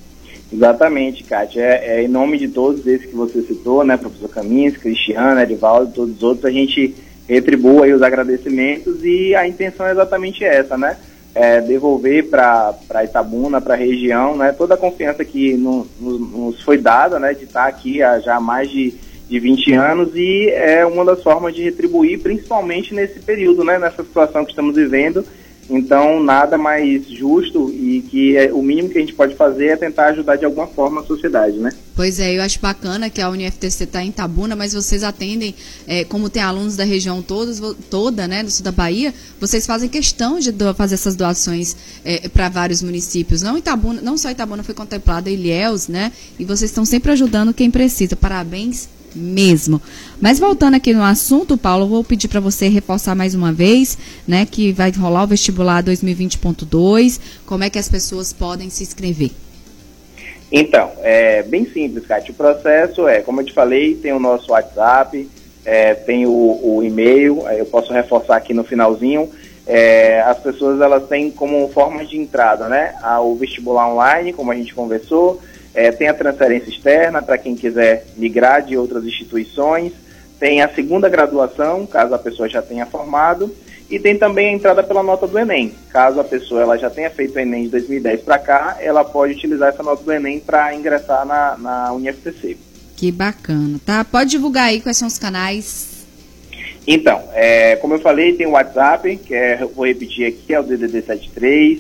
Exatamente, Kátia. Em nome de todos esses que você citou, né, professor Kaminski, Cristiano, Erivaldo, todos os outros, a gente retribua aí os agradecimentos, e a intenção é exatamente essa, né? Devolver para Itabuna, para a região, né, toda a confiança que nos foi dada, né, de estar aqui há já mais de 20 anos, e é uma das formas de retribuir, principalmente nesse período, né, nessa situação que estamos vivendo. Então, nada mais justo, e que o mínimo que a gente pode fazer é tentar ajudar de alguma forma a sociedade, né? Pois é, eu acho bacana que a UniFTC está em Itabuna, mas vocês atendem, como tem alunos da região toda, né, do sul da Bahia, vocês fazem questão de fazer essas doações para vários municípios. Não só Itabuna foi contemplada, Ilhéus, né, e vocês estão sempre ajudando quem precisa. Parabéns mesmo. Mas voltando aqui no assunto, Paulo, eu vou pedir para você reforçar mais uma vez, né, que vai rolar o vestibular 2020.2, como é que as pessoas podem se inscrever? Então, é bem simples, Kátia. O processo como eu te falei, tem o nosso WhatsApp, tem o e-mail, eu posso reforçar aqui no finalzinho. As pessoas, elas têm como forma de entrada, né, o vestibular online, como a gente conversou, tem a transferência externa para quem quiser migrar de outras instituições, tem a segunda graduação, caso a pessoa já tenha formado, e tem também a entrada pela nota do Enem. Caso a pessoa ela já tenha feito o Enem de 2010 para cá, ela pode utilizar essa nota do Enem para ingressar na UniFTC. Que bacana, tá? Pode divulgar aí quais são os canais. Então, como eu falei, tem o WhatsApp, eu vou repetir aqui, é o DDD 73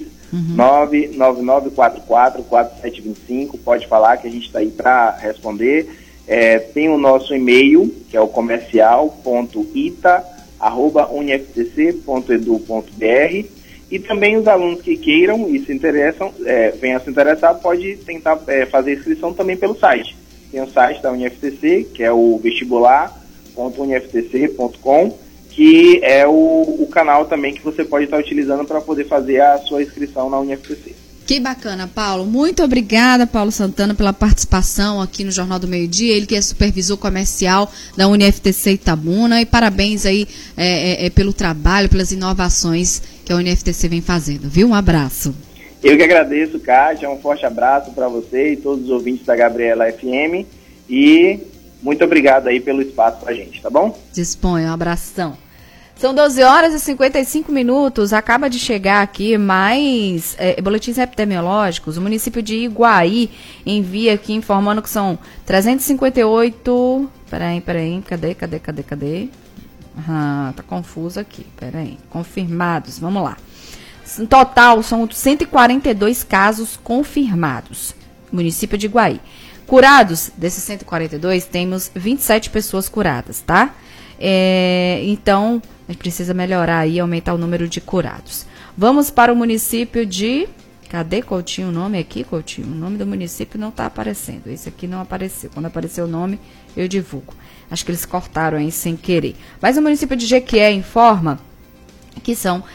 999444725, pode falar que a gente está aí para responder. Tem o nosso e-mail, que é o comercial.ita@uniftc.edu.br, e também os alunos que queiram e se interessam, venham a se interessar, pode tentar fazer a inscrição também pelo site. Tem o site da UniFTC, que é o vestibular.uniftc.com, que é o canal também que você pode estar utilizando para poder fazer a sua inscrição na UniFTC. Que bacana, Paulo. Muito obrigada, Paulo Santana, pela participação aqui no Jornal do Meio-Dia. Ele que é supervisor comercial da UniFTC Itabuna. E parabéns aí pelo trabalho, pelas inovações que a UniFTC vem fazendo, viu? Um abraço. Eu que agradeço, Kátia. Um forte abraço para você e todos os ouvintes da Gabriela FM. E muito obrigado aí pelo espaço pra gente, tá bom? Disponha, um abração. São 12h55, acaba de chegar aqui mais boletins epidemiológicos. O município de Iguaí envia aqui informando que são 358... Peraí, cadê? Tá confuso aqui, peraí. Confirmados, vamos lá. Em total, são 142 casos confirmados. Município de Iguaí. Curados, desses 142, temos 27 pessoas curadas, tá? Então, a gente precisa melhorar e aumentar o número de curados. Vamos para o município de... Cadê, Coutinho, o nome aqui, Coutinho? O nome do município não está aparecendo. Esse aqui não apareceu. Quando aparecer o nome, eu divulgo. Acho que eles cortaram aí sem querer. Mas o município de Jequié informa que são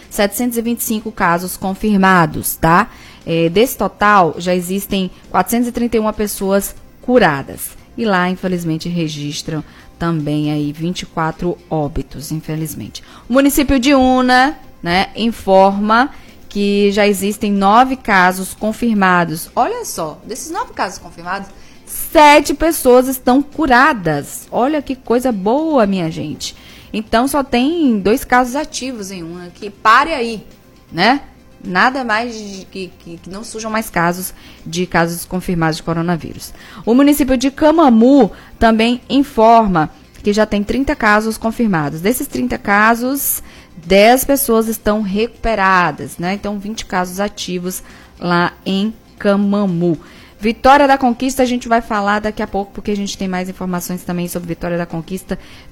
725 casos confirmados, tá? Desse total, já existem 431 pessoas curadas. E lá, infelizmente, registram também aí 24 óbitos, infelizmente. O município de Una, né, informa que já existem 9 casos confirmados. Olha só, desses 9 casos confirmados, 7 pessoas estão curadas. Olha que coisa boa, minha gente. Então, só tem 2 casos ativos em Una, que pare aí, né? Nada mais que não surjam mais casos confirmados de coronavírus. O município de Camamu também informa que já tem 30 casos confirmados. Desses 30 casos, 10 pessoas estão recuperadas, né? Então, 20 casos ativos lá em Camamu. Vitória da Conquista, a gente vai falar daqui a pouco, porque a gente tem mais informações também sobre Vitória da Conquista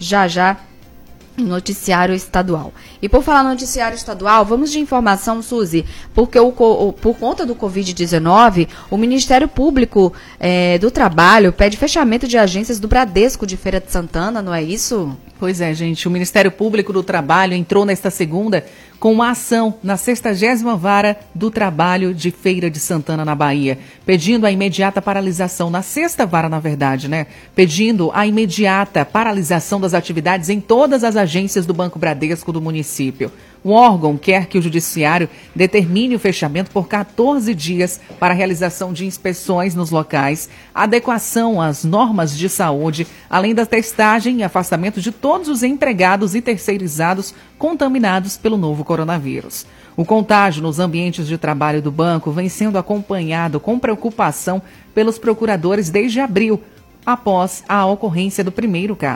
já noticiário estadual. E por falar no noticiário estadual, vamos de informação, Suzy, porque por conta do Covid-19, o Ministério Público do Trabalho pede fechamento de agências do Bradesco de Feira de Santana, não é isso? Pois é, gente, o Ministério Público do Trabalho entrou nesta segunda com uma ação na 60ª Vara do Trabalho de Feira de Santana, na Bahia, pedindo a imediata paralisação, na 6ª Vara, na verdade, né? Pedindo a imediata paralisação das atividades em todas as agências do Banco Bradesco do município. O órgão quer que o Judiciário determine o fechamento por 14 dias para a realização de inspeções nos locais, adequação às normas de saúde, além da testagem e afastamento de todos os empregados e terceirizados contaminados pelo novo coronavírus. O contágio nos ambientes de trabalho do banco vem sendo acompanhado com preocupação pelos procuradores desde abril, após a ocorrência do primeiro caso.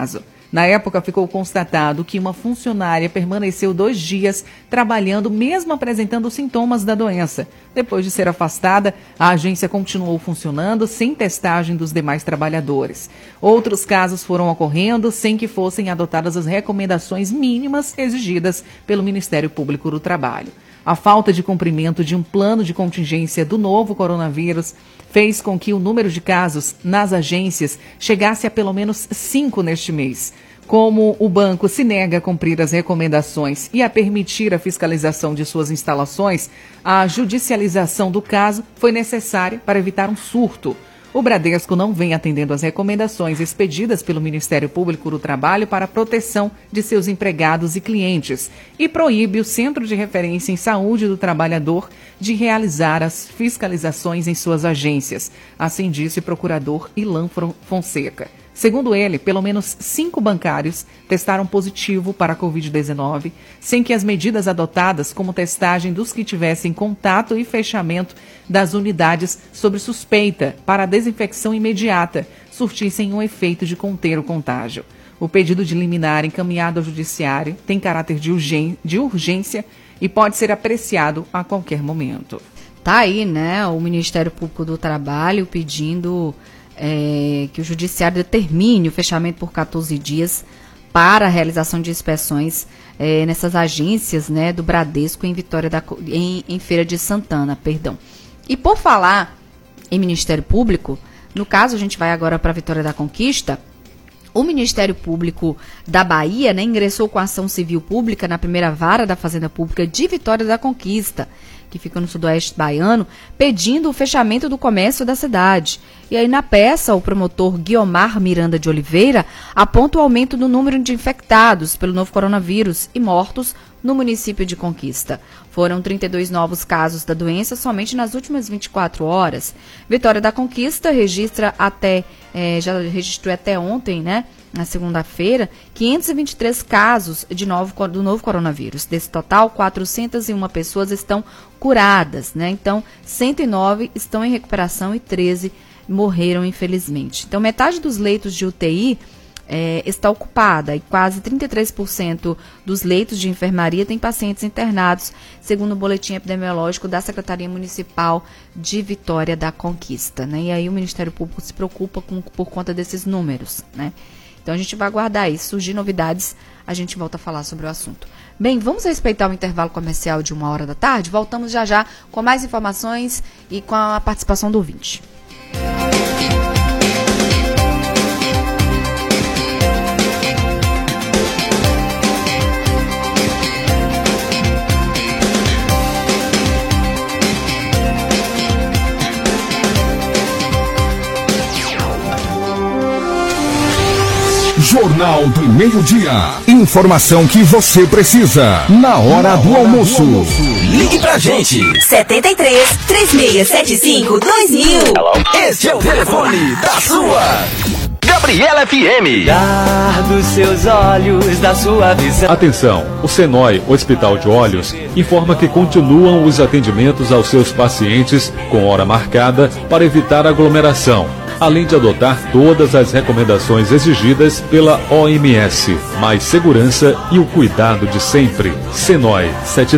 Na época, ficou constatado que uma funcionária permaneceu 2 dias trabalhando, mesmo apresentando sintomas da doença. Depois de ser afastada, a agência continuou funcionando sem testagem dos demais trabalhadores. Outros casos foram ocorrendo sem que fossem adotadas as recomendações mínimas exigidas pelo Ministério Público do Trabalho. A falta de cumprimento de um plano de contingência do novo coronavírus fez com que o número de casos nas agências chegasse a pelo menos 5 neste mês. Como o banco se nega a cumprir as recomendações e a permitir a fiscalização de suas instalações, a judicialização do caso foi necessária para evitar um surto. O Bradesco não vem atendendo às recomendações expedidas pelo Ministério Público do Trabalho para a proteção de seus empregados e clientes e proíbe o Centro de Referência em Saúde do Trabalhador de realizar as fiscalizações em suas agências. Assim disse o procurador Ilan Fonseca. Segundo ele, pelo menos 5 bancários testaram positivo para a Covid-19, sem que as medidas adotadas, como testagem dos que tivessem contato e fechamento das unidades sobre suspeita para a desinfecção imediata, surtissem um efeito de conter o contágio. O pedido de liminar encaminhado ao Judiciário tem caráter de urgência e pode ser apreciado a qualquer momento. Tá aí, né, o Ministério Público do Trabalho pedindo que o Judiciário determine o fechamento por 14 dias para a realização de inspeções nessas agências, né, do Bradesco em Feira de Santana, perdão. E por falar em Ministério Público, no caso a gente vai agora para a Vitória da Conquista. O Ministério Público da Bahia, né, ingressou com ação civil pública na primeira vara da Fazenda Pública de Vitória da Conquista, que fica no sudoeste baiano, pedindo o fechamento do comércio da cidade. E aí na peça, o promotor Guiomar Miranda de Oliveira aponta o aumento do número de infectados pelo novo coronavírus e mortos no município de Conquista. Foram 32 novos casos da doença somente nas últimas 24 horas. Vitória da Conquista já registrou até ontem, né, na segunda-feira, 523 casos do novo coronavírus. Desse total, 401 pessoas estão curadas, né? Então, 109 estão em recuperação e 13 morreram, infelizmente. Então, metade dos leitos de UTI está ocupada e quase 33% dos leitos de enfermaria têm pacientes internados, segundo o boletim epidemiológico da Secretaria Municipal de Vitória da Conquista, né? E aí o Ministério Público se preocupa por conta desses números, né? Então a gente vai aguardar isso. Surgir novidades, a gente volta a falar sobre o assunto. Bem, vamos respeitar o intervalo comercial de 1h da tarde. Voltamos já já com mais informações e com a participação do ouvinte. Jornal do Meio-Dia. Informação que você precisa na hora do almoço. Ligue pra gente. 73 3675 2000. Este é o telefone da sua Gabriela FM. Dar dos seus olhos, da sua visão. Atenção, o Senoi Hospital de Olhos informa que continuam os atendimentos aos seus pacientes com hora marcada para evitar aglomeração, além de adotar todas as recomendações exigidas pela OMS. Mais segurança e o cuidado de sempre. Senoi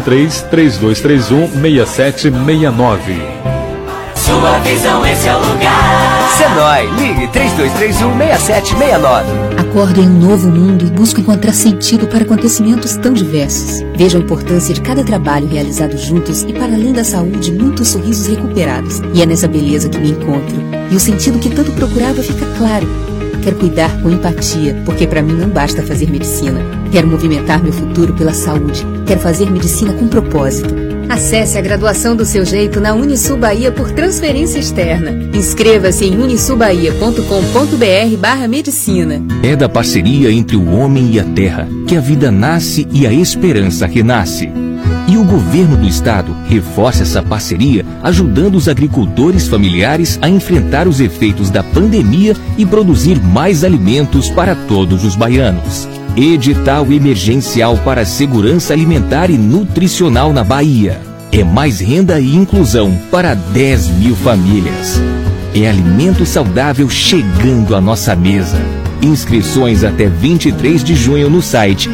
73-3231-6769. Sua visão, esse é o lugar. Senoi, ligue 3231-6769. Acordo em um novo mundo e busco encontrar sentido para acontecimentos tão diversos. Vejo a importância de cada trabalho realizado juntos e, para além da saúde, muitos sorrisos recuperados. E é nessa beleza que me encontro. E o sentido que tanto procurava fica claro. Quero cuidar com empatia, porque para mim não basta fazer medicina. Quero movimentar meu futuro pela saúde. Quero fazer medicina com propósito. Acesse a graduação do seu jeito na Unisul Bahia por transferência externa. Inscreva-se em unisulbahia.com.br/medicina. É da parceria entre o homem e a terra que a vida nasce e a esperança renasce. E o governo do estado reforça essa parceria, ajudando os agricultores familiares a enfrentar os efeitos da pandemia e produzir mais alimentos para todos os baianos. Edital emergencial para segurança alimentar e nutricional na Bahia. É mais renda e inclusão para 10 mil famílias. É alimento saudável chegando à nossa mesa. Inscrições até 23 de junho no site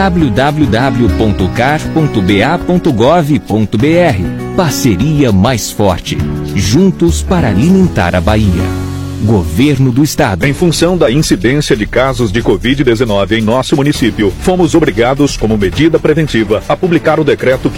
www.car.ba.gov.br. Parceria mais forte. Juntos para alimentar a Bahia. Governo do Estado. Em função da incidência de casos de Covid-19 em nosso município, fomos obrigados, como medida preventiva, a publicar o Decreto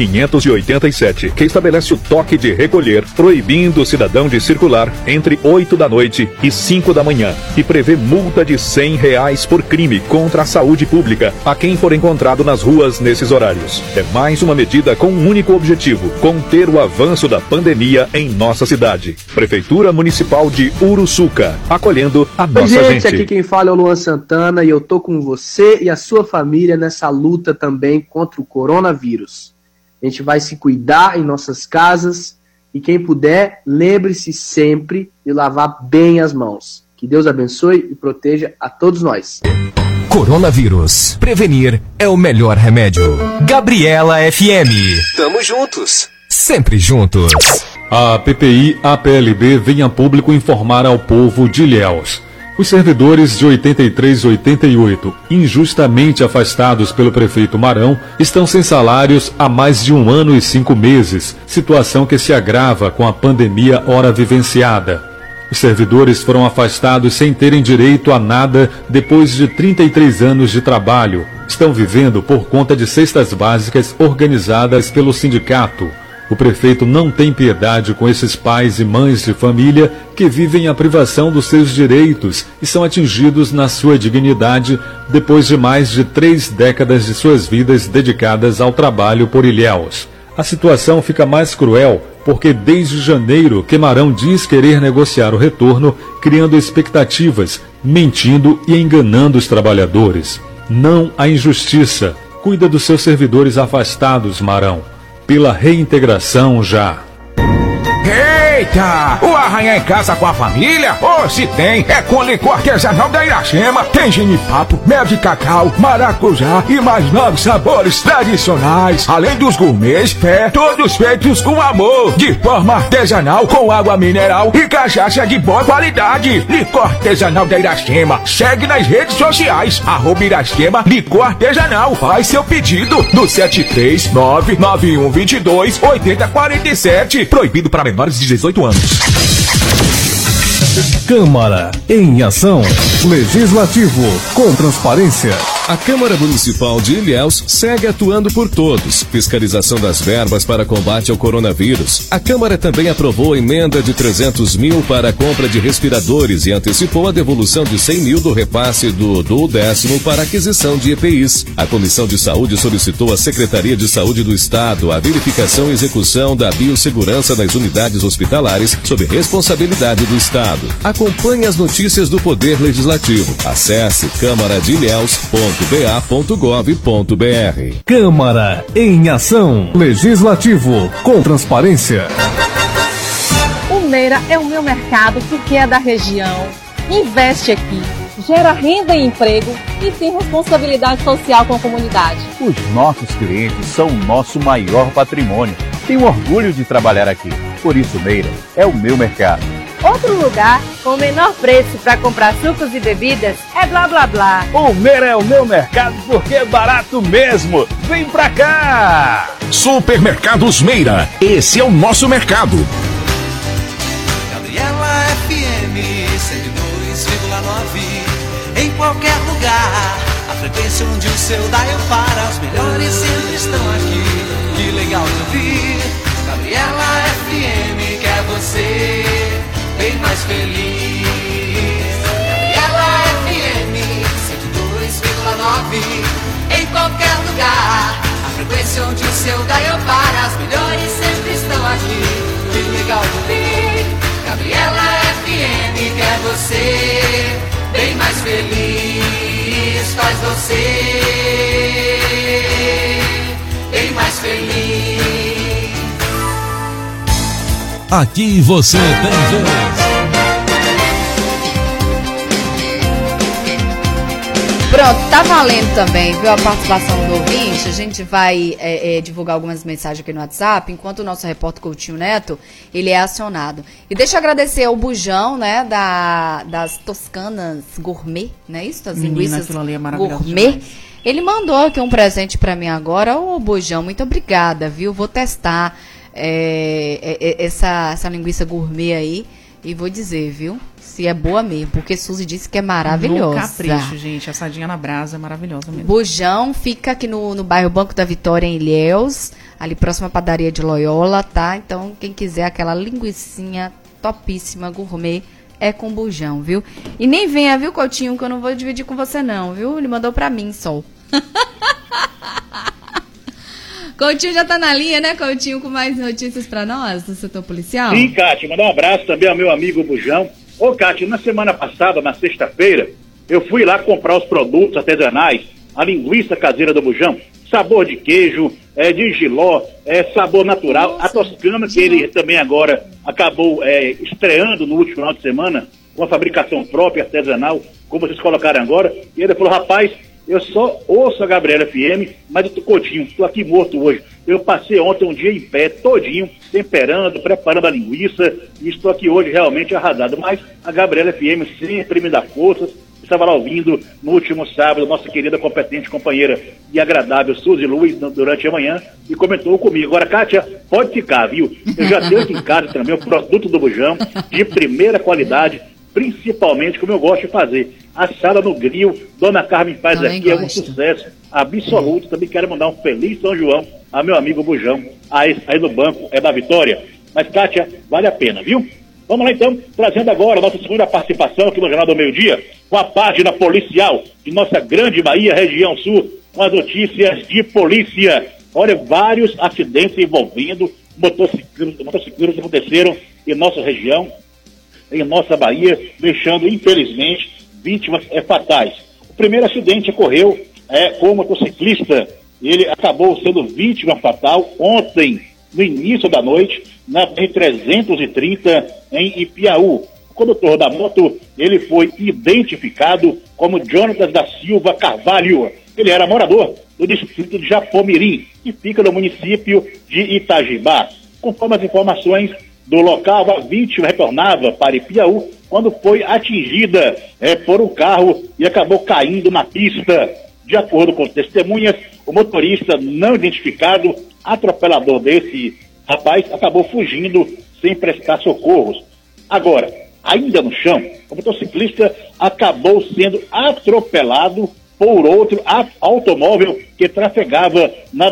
587, que estabelece o toque de recolher, proibindo o cidadão de circular entre 8 da noite e 5 da manhã, e prevê multa de R$100 por crime contra a saúde pública a quem for encontrado nas ruas nesses horários. É mais uma medida com um único objetivo: conter o avanço da pandemia em nossa cidade. Prefeitura Municipal de Uruçuca, acolhendo a nossa gente. Aqui quem fala é o Luan Santana e eu tô com você e a sua família nessa luta também contra o coronavírus. A gente vai se cuidar em nossas casas e quem puder, lembre-se sempre de lavar bem as mãos. Que Deus abençoe e proteja a todos nós. Coronavírus. Prevenir é o melhor remédio. Gabriela FM. Tamo juntos. Sempre juntos. A PPI-APLB vem a público informar ao povo de Ilhéus. Os servidores de 83 e 88, injustamente afastados pelo prefeito Marão, estão sem salários há mais de 1 ano e 5 meses, situação que se agrava com a pandemia ora vivenciada. Os servidores foram afastados sem terem direito a nada depois de 33 anos de trabalho. Estão vivendo por conta de cestas básicas organizadas pelo sindicato. O prefeito não tem piedade com esses pais e mães de família que vivem a privação dos seus direitos e são atingidos na sua dignidade depois de mais de 3 décadas de suas vidas dedicadas ao trabalho por Ilhéus. A situação fica mais cruel porque desde janeiro Marão diz querer negociar o retorno, criando expectativas, mentindo e enganando os trabalhadores. Não há injustiça. Cuida dos seus servidores afastados, Marão. Pela reintegração já. Eita! O arranhar em casa com a família? Oh, se tem! É com licor artesanal da Iracema. Tem genipapo, mel de cacau, maracujá e mais 9 sabores tradicionais. Além dos gourmets, todos feitos com amor. De forma artesanal, com água mineral e cachaça de boa qualidade. Licor artesanal da Iracema. Segue nas redes sociais. @Iracema Licor Artesanal. Faz seu pedido no 73991228047. Proibido para menores de 18 anos. Câmara em ação. Legislativo com transparência. A Câmara Municipal de Ilhéus segue atuando por todos. Fiscalização das verbas para combate ao coronavírus. A Câmara também aprovou a emenda de 300 mil para a compra de respiradores e antecipou a devolução de 100 mil do repasse do 10º para aquisição de EPIs. A Comissão de Saúde solicitou à Secretaria de Saúde do Estado a verificação e execução da biossegurança nas unidades hospitalares sob responsabilidade do Estado. Acompanhe as notícias do Poder Legislativo. Acesse câmara-de-ilhéus.ba.gov.br. Câmara em ação. Legislativo com transparência. O Meira é o meu mercado porque é da região. Investe aqui, gera renda e emprego e tem responsabilidade social com a comunidade. Os nossos clientes são o nosso maior patrimônio. Tenho orgulho de trabalhar aqui. Por isso, Meira é o meu mercado. Outro lugar com o menor preço para comprar sucos e bebidas é Blá Blá Blá. O Meira é o meu mercado porque é barato mesmo. Vem pra cá! Supermercados Meira. Esse é o nosso mercado. Gabriela FM 102,9. Em qualquer lugar. A frequência onde o seu dial para. Os melhores sempre estão aqui. Que legal de ouvir. Gabriela FM quer você bem mais feliz. Gabriela FM 102,9. Em qualquer lugar. A frequência onde o seu dial para. As melhores sempre estão aqui. Que legal de ouvir. Gabriela FM quer você bem mais feliz. Faz você bem mais feliz. Aqui você tem vez. Pronto, tá valendo também, viu, a participação do ouvinte. A gente vai divulgar algumas mensagens aqui no WhatsApp, enquanto o nosso repórter Coutinho Neto, ele é acionado. E deixa eu agradecer ao Bujão, né, das Toscanas Gourmet, não é isso? Das linguiças Gourmet. Demais. Ele mandou aqui um presente pra mim agora. Ô, Bujão, muito obrigada, viu? Vou testar essa linguiça gourmet aí e vou dizer, viu? Se é boa mesmo, porque Suzy disse que é maravilhosa. No capricho, gente. Assadinha na brasa é maravilhosa mesmo. Bujão fica aqui no bairro Banco da Vitória, em Ilhéus, ali próxima à padaria de Loyola, tá? Então, quem quiser aquela linguicinha topíssima, gourmet, é com Bujão, viu? E nem venha, viu, Coutinho, que eu não vou dividir com você não, viu? Ele mandou pra mim só. Coutinho já tá na linha, né, Coutinho, com mais notícias pra nós do setor policial? Sim, Cátia, mandar um abraço também ao meu amigo Bujão. Ô, Cátia, na semana passada, na sexta-feira, eu fui lá comprar os produtos artesanais, a linguiça caseira do Bujão, sabor de queijo, de jiló, sabor natural. Nossa, a Toscana, que ele também agora acabou estreando no último final de semana, com a fabricação própria, artesanal, como vocês colocaram agora. E ele falou, rapaz, eu só ouço a Gabriela FM, mas eu tô Coutinho, estou aqui morto hoje. Eu passei ontem um dia em pé, todinho, temperando, preparando a linguiça, e estou aqui hoje realmente arrasado. Mas a Gabriela FM sempre me dá forças. Estava lá ouvindo no último sábado, nossa querida, competente companheira e agradável Suzy Luiz, durante a manhã, e comentou comigo. Agora, Kátia, pode ficar, viu? Eu já tenho aqui em casa também o produto do Bujão, de primeira qualidade, principalmente como eu gosto de fazer. Assada no grill, Dona Carmen faz também aqui, gosto. É um sucesso absoluto. Também quero mandar um feliz São João a meu amigo Bujão, aí no Banco da Vitória. Mas, Kátia, vale a pena, viu? Vamos lá, então, trazendo agora a nossa segunda participação aqui no Jornal do Meio-Dia, com a página policial de nossa grande Bahia, região sul, com as notícias de polícia. Olha, vários acidentes envolvendo motociclistas que aconteceram em nossa região, em nossa Bahia, deixando, infelizmente, vítimas fatais. O primeiro acidente ocorreu com um motociclista. Ele acabou sendo vítima fatal ontem, no início da noite, na BR-330, em Ipiaú. O condutor da moto, ele foi identificado como Jonatas da Silva Carvalho. Ele era morador do distrito de Japomirim, que fica no município de Itajibá. Conforme as informações do local, a vítima retornava para Ipiaú quando foi atingida por um carro e acabou caindo na pista. De acordo com testemunhas, o motorista não identificado, atropelador desse rapaz, acabou fugindo sem prestar socorros. Agora, ainda no chão, o motociclista acabou sendo atropelado por outro automóvel que trafegava na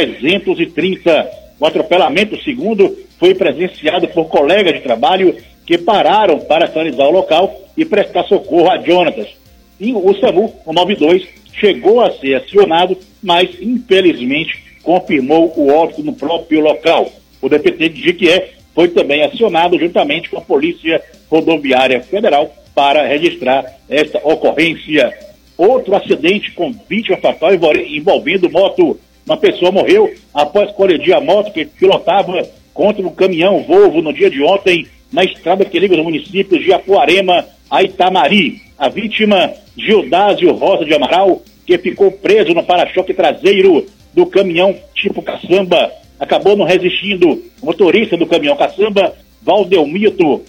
BR-330. O atropelamento, segundo, foi presenciado por colegas de trabalho que pararam para sinalizar o local e prestar socorro a Jonatas. E o SAMU, o 92, chegou a ser acionado, mas infelizmente confirmou o óbito no próprio local. O DPT de Jequié foi também acionado juntamente com a Polícia Rodoviária Federal para registrar esta ocorrência. Outro acidente com vítima fatal envolvendo moto. Uma pessoa morreu após colidir a moto que pilotava contra um caminhão Volvo no dia de ontem na estrada que liga os municípios de Apuarema a Itamari. A vítima, Gildásio Rosa de Amaral, que ficou preso no para-choque traseiro do caminhão tipo caçamba, acabou não resistindo. O motorista do caminhão caçamba, Valdemilton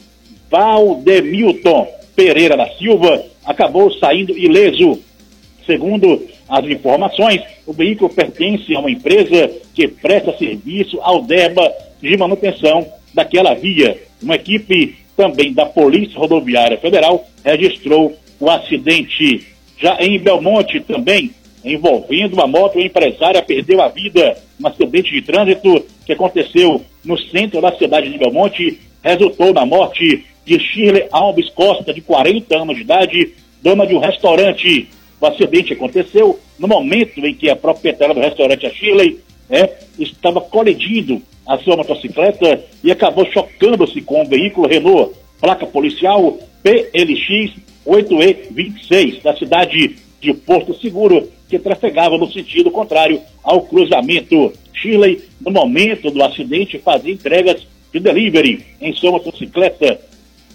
Pereira da Silva, acabou saindo ileso. Segundo as informações, o veículo pertence a uma empresa que presta serviço ao DERBA de manutenção daquela via. Uma equipe também da Polícia Rodoviária Federal registrou o acidente. Já em Belmonte também, envolvendo uma moto, a empresária perdeu a vida. Um acidente de trânsito que aconteceu no centro da cidade de Belmonte resultou na morte de Shirley Alves Costa, de 40 anos de idade, dona de um restaurante. O acidente aconteceu no momento em que a proprietária do restaurante, a Shirley, estava colidindo a sua motocicleta e acabou chocando-se com um veículo Renault, placa policial PLX 8E26, da cidade de Porto Seguro, que trafegava no sentido contrário ao cruzamento. Shirley, no momento do acidente, fazia entregas de delivery em sua motocicleta.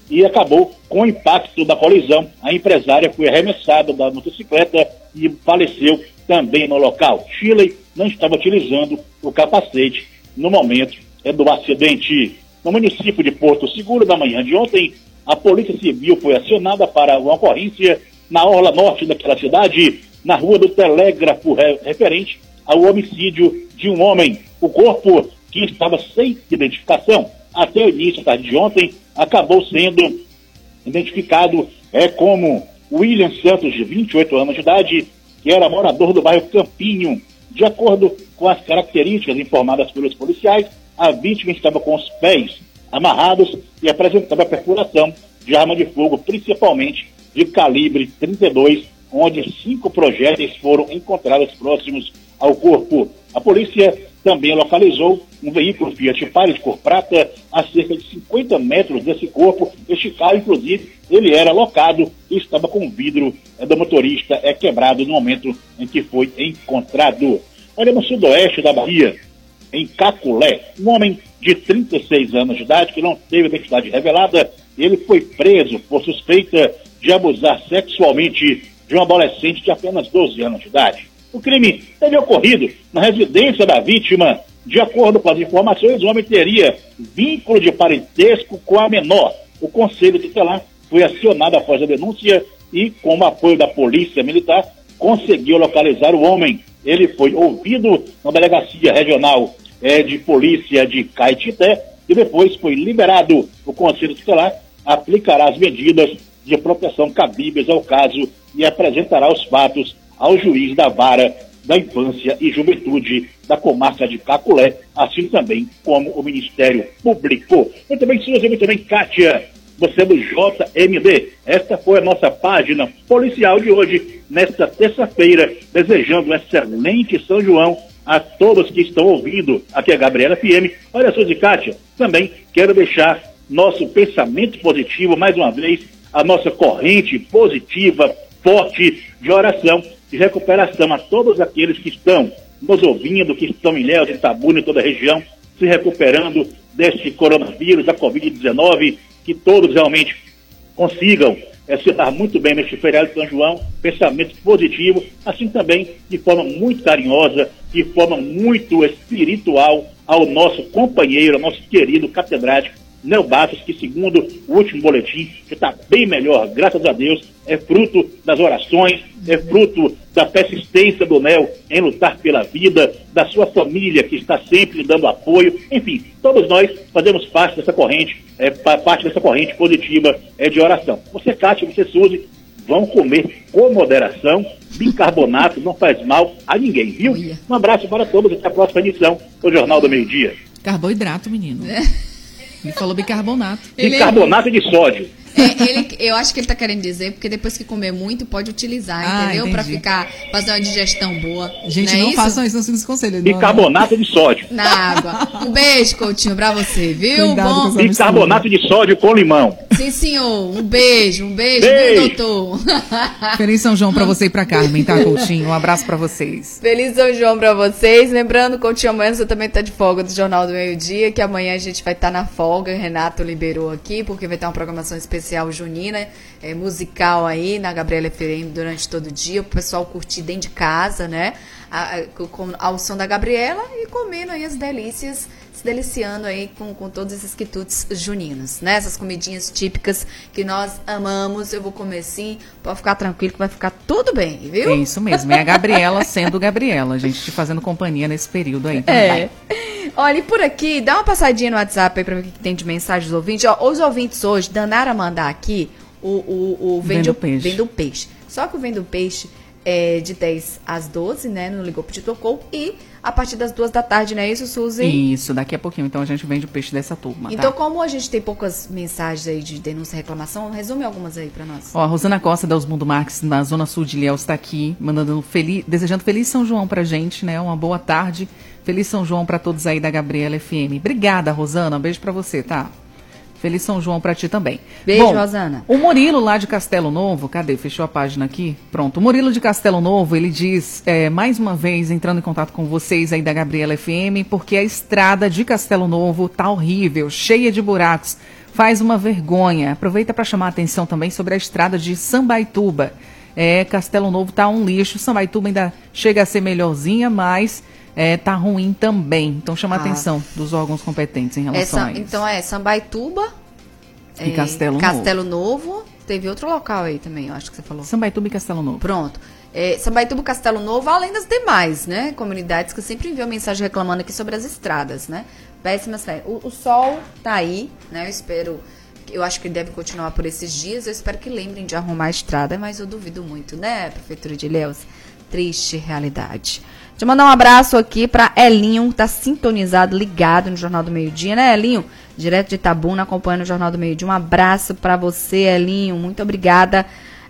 e acabou com o impacto da colisão. A empresária foi arremessada da motocicleta e faleceu também no local. Shirley não estava utilizando o capacete no momento do acidente. No município de Porto Seguro, na manhã de ontem, a Polícia Civil foi acionada para uma ocorrência na orla norte daquela cidade, na Rua do Telégrafo, referente ao homicídio de um homem. O corpo, que estava sem identificação até o início da tarde de ontem, acabou sendo identificado como William Santos, de 28 anos de idade, que era morador do bairro Campinho. De acordo com as características informadas pelos policiais, a vítima estava com os pés amarrados e apresentava perfuração de arma de fogo, principalmente de calibre 32, onde 5 projéteis foram encontrados próximos ao corpo. A polícia também localizou um veículo Fiat Palio de cor prata a cerca de 50 metros desse corpo. Este carro, inclusive, ele era locado e estava com o vidro do motorista quebrado no momento em que foi encontrado. Olha, no sudoeste da Bahia, em Caculé, um homem de 36 anos de idade, que não teve identidade revelada, ele foi preso por suspeita de abusar sexualmente de um adolescente de apenas 12 anos de idade. O crime teria ocorrido na residência da vítima. De acordo com as informações, o homem teria vínculo de parentesco com a menor. O Conselho Tutelar foi acionado após a denúncia e, com o apoio da Polícia Militar, conseguiu localizar o homem. Ele foi ouvido na Delegacia Regional de Polícia de Caetité e depois foi liberado. O Conselho Tutelar aplicará as medidas de proteção cabíveis ao caso e apresentará os fatos ao juiz da Vara da Infância e Juventude da comarca de Caculé, assim também como o Ministério Público. Muito bem, Suzy, muito bem, Kátia, você é do JMD. Esta foi a nossa página policial de hoje, nesta terça-feira, desejando um excelente São João a todos que estão ouvindo aqui a Gabriela FM. Olha, Suzy, Kátia, também quero deixar nosso pensamento positivo, mais uma vez, a nossa corrente positiva, forte de oração de recuperação a todos aqueles que estão nos ouvindo, que estão em Ilhéus, em Itabuna, em toda a região, se recuperando deste coronavírus, da Covid-19, que todos realmente consigam se dar muito bem neste feriado de São João, pensamento positivo, assim também de forma muito carinhosa, de forma muito espiritual ao nosso companheiro, ao nosso querido catedrático Nel Bastos, que segundo o último boletim, que está bem melhor, graças a Deus, é fruto das orações, é fruto da persistência do Nel em lutar pela vida, da sua família que está sempre dando apoio, enfim, todos nós fazemos parte dessa corrente, positiva de oração. Você, Kátia, você, Suzy, vão comer com moderação, bicarbonato não faz mal a ninguém, viu? Um abraço para todos, até a próxima edição do Jornal do Meio-Dia. Carboidrato, menino. Ele falou bicarbonato. Bicarbonato de sódio. Eu acho que ele está querendo dizer, porque depois que comer muito, pode utilizar, entendeu? Para fazer uma digestão boa. Gente, não façam isso, não sigam esse conselho. Bicarbonato de sódio. Na água. Um beijo, Coutinho, para você, viu? Cuidado. Bicarbonato de sódio com limão. Sim, senhor. Um beijo, viu, doutor? Feliz São João para você e para Carmen, tá, Coutinho? Um abraço para vocês. Feliz São João para vocês. Lembrando, Coutinho, amanhã você também tá de folga do Jornal do Meio-Dia, que amanhã a gente vai estar na folga. Renato liberou aqui, porque vai ter uma programação especial junina, musical aí na Gabriela FM durante todo o dia, o pessoal curtir dentro de casa, né? Ao som da Gabriela e comendo aí as delícias, se deliciando aí com todos esses quitutes juninos, né? Essas comidinhas típicas que nós amamos. Eu vou comer sim, pode ficar tranquilo que vai ficar tudo bem, viu? É isso mesmo, é a Gabriela sendo Gabriela, a gente te fazendo companhia nesse período aí também. Olha, e por aqui, dá uma passadinha no WhatsApp aí pra ver o que tem de mensagem dos ouvintes. Ó, os ouvintes hoje danaram a mandar aqui o Vendo Peixe. Só que o Vendo Peixe é de 10 às 12, né? No Ligou Pedi Tocou. E a partir das 2 da tarde, não é isso, Suzy? Isso, daqui a pouquinho. Então a gente vende o peixe dessa turma. Então, como a gente tem poucas mensagens aí de denúncia e reclamação, resume algumas aí pra nós. Ó, a Rosana Costa da Osmundo Marques, na Zona Sul de Ilhéus, está aqui, desejando feliz São João pra gente, né? Uma boa tarde. Feliz São João pra todos aí da Gabriela FM. Obrigada, Rosana. Um beijo pra você, tá? Feliz São João pra ti também. Beijo, Rosana. O Murilo lá de Castelo Novo, cadê? Fechou a página aqui? Pronto. O Murilo de Castelo Novo, ele diz, mais uma vez, entrando em contato com vocês aí da Gabriela FM, porque a estrada de Castelo Novo tá horrível, cheia de buracos. faz uma vergonha. Aproveita para chamar a atenção também sobre a estrada de Sambaituba. Castelo Novo tá um lixo, Sambaituba ainda chega a ser melhorzinha, mas tá ruim também. Então chama a atenção dos órgãos competentes em relação a isso. Então Sambaituba e Castelo Novo. Teve outro local aí também, eu acho que você falou. Sambaituba e Castelo Novo. Pronto. Sambaituba e Castelo Novo, além das demais, né? Comunidades que sempre enviam mensagem reclamando aqui sobre as estradas, né? Péssimas férias. O sol tá aí, né? Eu acho que ele deve continuar por esses dias. Eu espero que lembrem de arrumar a estrada, mas eu duvido muito, né, Prefeitura de Ilhéus? Triste realidade. Deixa eu mandar um abraço aqui para Elinho, que tá sintonizado, ligado no Jornal do Meio-Dia, né, Elinho? Direto de Itabuna, acompanhando o Jornal do Meio-Dia. Um abraço para você, Elinho. Muito obrigada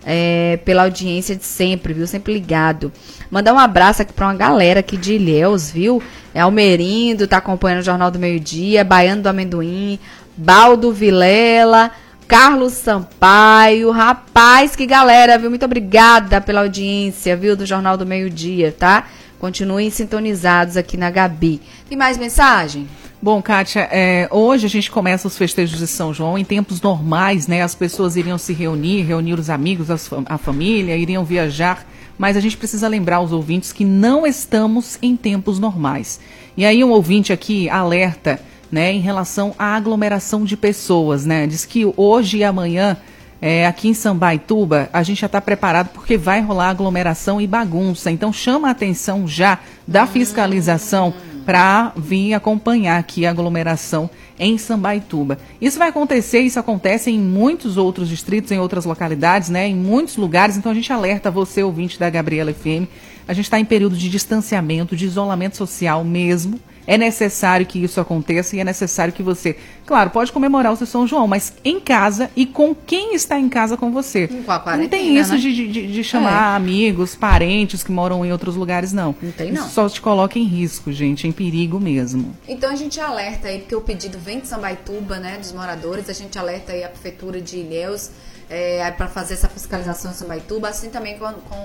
pela audiência de sempre, viu? Sempre ligado. Mandar um abraço aqui para uma galera aqui de Ilhéus, viu? Almerindo tá acompanhando o Jornal do Meio-Dia, Baiano do Amendoim, Baldo Vilela, Carlos Sampaio. Rapaz, que galera, viu? Muito obrigada pela audiência, viu? Do Jornal do Meio-Dia, tá? Continuem sintonizados aqui na Gabi. Tem mais mensagem? Bom, Kátia, hoje a gente começa os festejos de São João. Em tempos normais, né? As pessoas iriam se reunir os amigos, a família, iriam viajar. Mas a gente precisa lembrar os ouvintes que não estamos em tempos normais. E aí um ouvinte aqui alerta, né, em relação à aglomeração de pessoas, né? Diz que hoje e amanhã, aqui em Sambaituba, a gente já está preparado porque vai rolar aglomeração e bagunça. Então chama a atenção já da fiscalização para vir acompanhar aqui a aglomeração em Sambaituba. Isso vai acontecer, isso acontece em muitos outros distritos, em outras localidades, né, em muitos lugares. Então a gente alerta você, ouvinte da Gabriela FM, a gente está em período de distanciamento, de isolamento social mesmo. É necessário que isso aconteça e é necessário que você, claro, pode comemorar o seu São João, mas em casa e com quem está em casa com você. Com a quarentena, não tem isso, né? de chamar amigos, parentes que moram em outros lugares, não. Não tem, não. Isso só te coloca em risco, gente, em perigo mesmo. Então a gente alerta aí, porque o pedido vem de Sambaituba, né, dos moradores, a gente alerta aí a Prefeitura de Ilhéus para fazer essa fiscalização em Sambaituba, assim também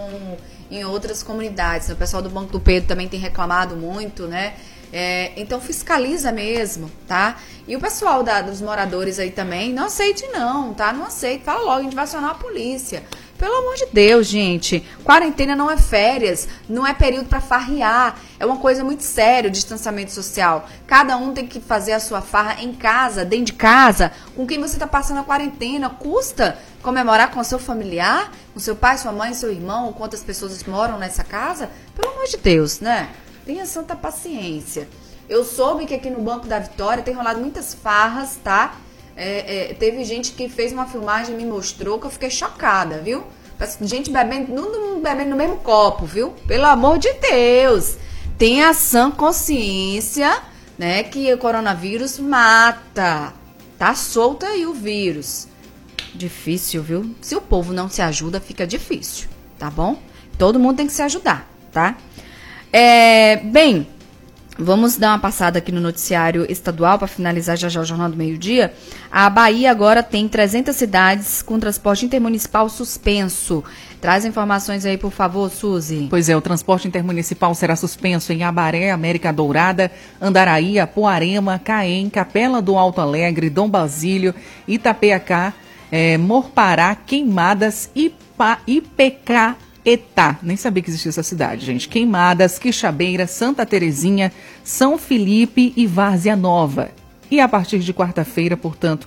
em outras comunidades. O pessoal do Banco do Pedro também tem reclamado muito, né? Então fiscaliza mesmo, tá? E o pessoal dos moradores aí também, não aceite não, tá? Não aceite, fala logo, a gente vai acionar a polícia. Pelo amor de Deus, gente, quarentena não é férias, não é período para farrear, é uma coisa muito séria o distanciamento social. Cada um tem que fazer a sua farra em casa, dentro de casa, com quem você está passando a quarentena. Custa comemorar com o seu familiar, com seu pai, sua mãe, seu irmão, quantas pessoas moram nessa casa? Pelo amor de Deus, né? Tenha santa paciência. Eu soube que aqui no Banco da Vitória tem rolado muitas farras, tá? Teve gente que fez uma filmagem e me mostrou que eu fiquei chocada, viu? Gente bebendo no mesmo copo, viu? Pelo amor de Deus. Tenha sã consciência, né? Que o coronavírus mata. Tá solto aí o vírus. Difícil, viu? Se o povo não se ajuda, fica difícil, tá bom? Todo mundo tem que se ajudar, tá? Bem, vamos dar uma passada aqui no noticiário estadual para finalizar já o Jornal do Meio-Dia. A Bahia agora tem 300 cidades com transporte intermunicipal suspenso. Traz informações aí, por favor, Suzy. Pois é, o transporte intermunicipal será suspenso em Abaré, América Dourada, Andaraí, Apuarema, Caém, Capela do Alto Alegre, Dom Basílio, Itapeacá, Morpará, Queimadas, IPK, Etá, nem sabia que existia essa cidade, gente. Queimadas, Quixabeira, Santa Terezinha, São Felipe e Várzea Nova. E a partir de quarta-feira, portanto,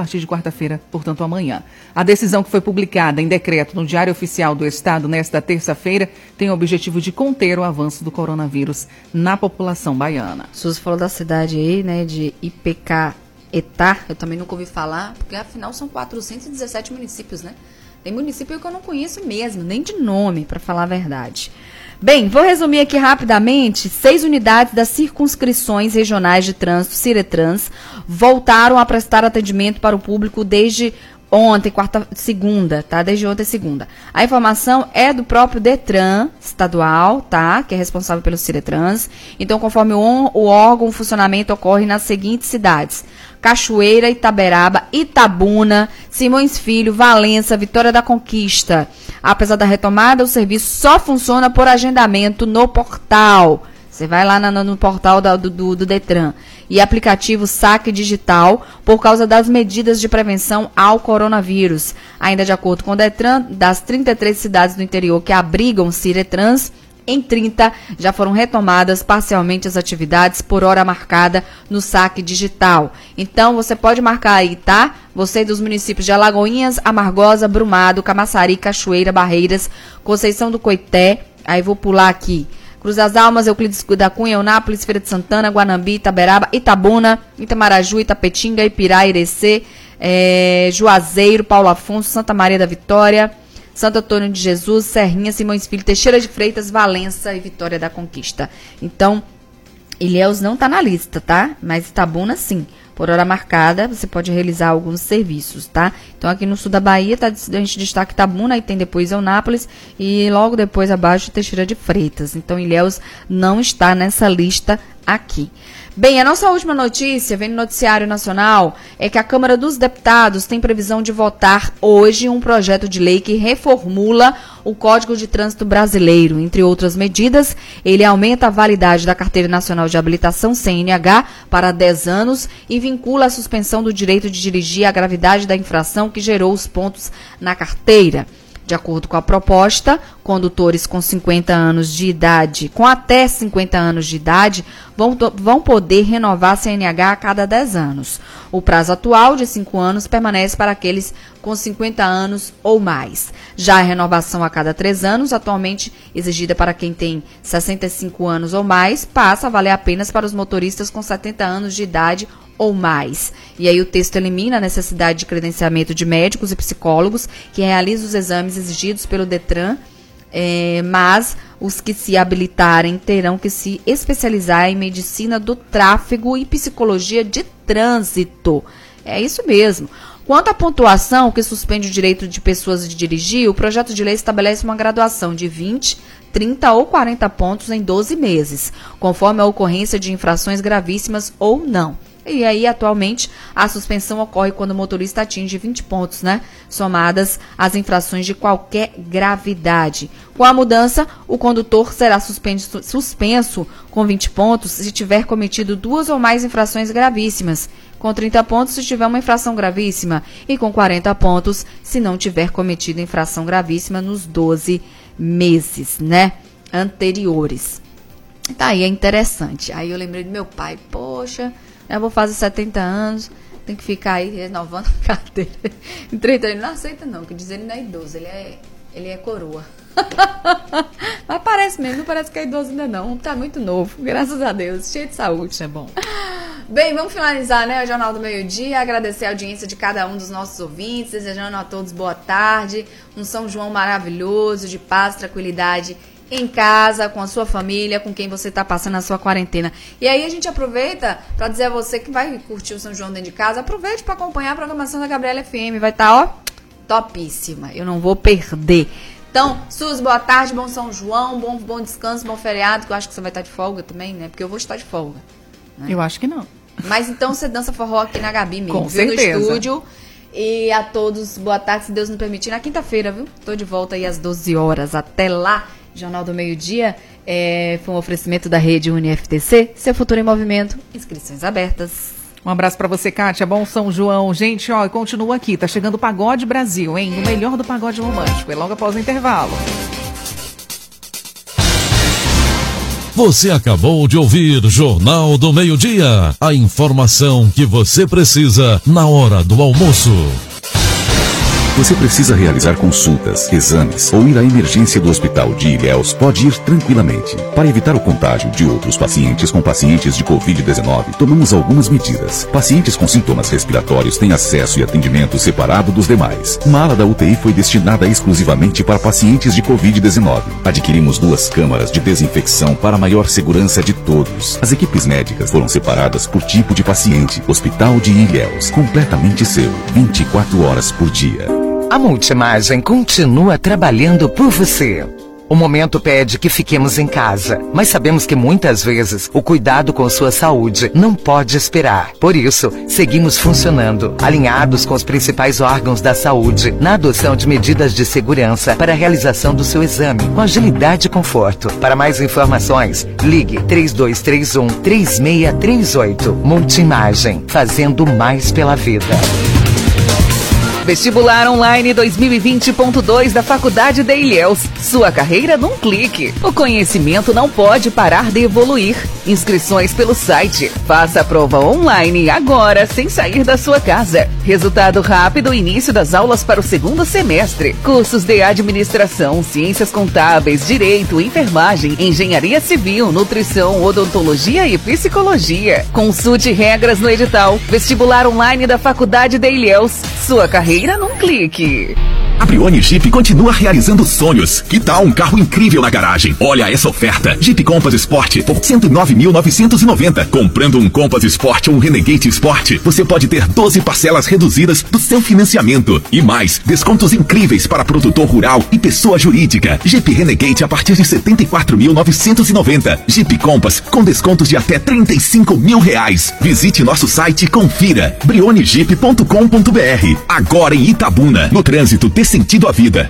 amanhã. A decisão que foi publicada em decreto no Diário Oficial do Estado nesta terça-feira tem o objetivo de conter o avanço do coronavírus na população baiana. Suzy falou da cidade aí, né, de IPK Etá, eu também nunca ouvi falar, porque afinal são 417 municípios, né? Tem município que eu não conheço mesmo, nem de nome, para falar a verdade. Bem, vou resumir aqui rapidamente. 6 unidades das circunscrições regionais de trânsito, Ciretrans, voltaram a prestar atendimento para o público desde ontem, segunda, tá? Desde ontem, segunda. A informação é do próprio Detran estadual, tá? Que é responsável pelo Ciretrans. Então, conforme o órgão, o funcionamento ocorre nas seguintes cidades: Cachoeira, Itaberaba, Itabuna, Simões Filho, Valença, Vitória da Conquista. Apesar da retomada, o serviço só funciona por agendamento no portal. Você vai lá no portal do Detran e aplicativo Saque Digital por causa das medidas de prevenção ao coronavírus. Ainda de acordo com o Detran, das 33 cidades do interior que abrigam Ciretrans, em 30 já foram retomadas parcialmente as atividades por hora marcada no Saque Digital. Então, você pode marcar aí, tá? Você dos municípios de Alagoinhas, Amargosa, Brumado, Camaçari, Cachoeira, Barreiras, Conceição do Coité. Aí vou pular aqui. Cruz das Almas, Euclides da Cunha, Eunápolis, Feira de Santana, Guanambi, Itaberaba, Itabuna, Itamaraju, Itapetinga, Ipirá, Irecê, Juazeiro, Paulo Afonso, Santa Maria da Vitória, Santo Antônio de Jesus, Serrinha, Simões Filho, Teixeira de Freitas, Valença e Vitória da Conquista. Então, Ilhéus não está na lista, tá? Mas Itabuna sim. Por hora marcada, você pode realizar alguns serviços, tá? Então, aqui no sul da Bahia, a gente destaca Itabuna, aí tem depois Eunápolis e logo depois abaixo Teixeira de Freitas. Então, Ilhéus não está nessa lista aqui. Bem, a nossa última notícia, vem no Noticiário Nacional, é que a Câmara dos Deputados tem previsão de votar hoje um projeto de lei que reformula o Código de Trânsito Brasileiro. Entre outras medidas, ele aumenta a validade da Carteira Nacional de Habilitação, CNH, para 10 anos e vincula a suspensão do direito de dirigir à gravidade da infração que gerou os pontos na carteira. De acordo com a proposta, condutores com 50 anos de idade, com até 50 anos de idade, vão poder renovar a CNH a cada 10 anos. O prazo atual de 5 anos permanece para aqueles com 50 anos ou mais. Já a renovação a cada 3 anos, atualmente exigida para quem tem 65 anos ou mais, passa a valer apenas para os motoristas com 70 anos de idade ou mais. E aí o texto elimina a necessidade de credenciamento de médicos e psicólogos que realizam os exames exigidos pelo Detran, mas os que se habilitarem terão que se especializar em medicina do tráfego e psicologia de trânsito. É isso mesmo. Quanto à pontuação que suspende o direito de pessoas de dirigir, o projeto de lei estabelece uma graduação de 20, 30 ou 40 pontos em 12 meses, conforme a ocorrência de infrações gravíssimas ou não. E aí, atualmente, a suspensão ocorre quando o motorista atinge 20 pontos, né? Somadas as infrações de qualquer gravidade. Com a mudança, o condutor será suspenso com 20 pontos se tiver cometido 2 ou mais infrações gravíssimas, com 30 pontos se tiver uma infração gravíssima e com 40 pontos se não tiver cometido infração gravíssima nos 12 meses, né? Anteriores. Tá aí, é interessante. Aí eu lembrei do meu pai, poxa... Eu vou fazer 70 anos, tem que ficar aí renovando a carteira. Em 30 anos, não aceita não, que diz ele não é idoso, ele é coroa. Mas parece mesmo, não parece que é idoso ainda não, tá muito novo, graças a Deus, cheio de saúde. Isso é bom. Bem, vamos finalizar, né, o Jornal do Meio-Dia, agradecer a audiência de cada um dos nossos ouvintes, desejando a todos boa tarde, um São João maravilhoso, de paz, tranquilidade, em casa, com a sua família, com quem você está passando a sua quarentena. E aí a gente aproveita para dizer a você que vai curtir o São João dentro de casa, aproveite para acompanhar a programação da Gabriela FM, vai estar, ó, topíssima, eu não vou perder. Então, Suzy, boa tarde, bom São João, bom descanso, bom feriado, que eu acho que você vai estar de folga também, né, porque eu vou estar de folga. Né? Eu acho que não. Mas então você dança forró aqui na Gabi mesmo, com certeza. No estúdio. E a todos, boa tarde, se Deus nos permitir, na quinta-feira, viu? Tô de volta aí às 12 horas, até lá. Jornal do Meio-Dia foi um oferecimento da rede UniFTC, Seu Futuro em Movimento, inscrições abertas. Um abraço pra você, Kátia, bom São João. Gente, ó, continua aqui, tá chegando o Pagode Brasil, hein? O melhor do pagode romântico, é logo após o intervalo. Você acabou de ouvir Jornal do Meio-Dia, a informação que você precisa na hora do almoço. Você precisa realizar consultas, exames ou ir à emergência do Hospital de Ilhéus, pode ir tranquilamente. Para evitar o contágio de outros pacientes com pacientes de Covid-19, tomamos algumas medidas. Pacientes com sintomas respiratórios têm acesso e atendimento separado dos demais. Uma ala da UTI foi destinada exclusivamente para pacientes de Covid-19. Adquirimos 2 câmaras de desinfecção para maior segurança de todos. As equipes médicas foram separadas por tipo de paciente. Hospital de Ilhéus, completamente seu, 24 horas por dia. A Multimagem continua trabalhando por você. O momento pede que fiquemos em casa, mas sabemos que muitas vezes o cuidado com sua saúde não pode esperar. Por isso, seguimos funcionando, alinhados com os principais órgãos da saúde, na adoção de medidas de segurança para a realização do seu exame, com agilidade e conforto. Para mais informações, ligue 3231-3638. Multimagem, fazendo mais pela vida. Vestibular Online 2020.2 da Faculdade de Ilhéus. Sua carreira num clique. O conhecimento não pode parar de evoluir. Inscrições pelo site. Faça a prova online agora, sem sair da sua casa. Resultado rápido, início das aulas para o segundo semestre. Cursos de administração, ciências contábeis, direito, enfermagem, engenharia civil, nutrição, odontologia e psicologia. Consulte regras no edital. Vestibular Online da Faculdade de Ilhéus. Sua carreira num clique. A Brioni Jeep continua realizando sonhos. Que tal um carro incrível na garagem? Olha essa oferta. Jeep Compass Sport por R$ 109.990. Comprando um Compass Sport ou um Renegade Sport, você pode ter 12 parcelas reduzidas do seu financiamento. E mais, descontos incríveis para produtor rural e pessoa jurídica. Jeep Renegade a partir de R$ 74.990. Jeep Compass com descontos de até R$ 35.000. Visite nosso site e confira. brionejeep.com.br. Agora em Itabuna. No trânsito sentido à vida.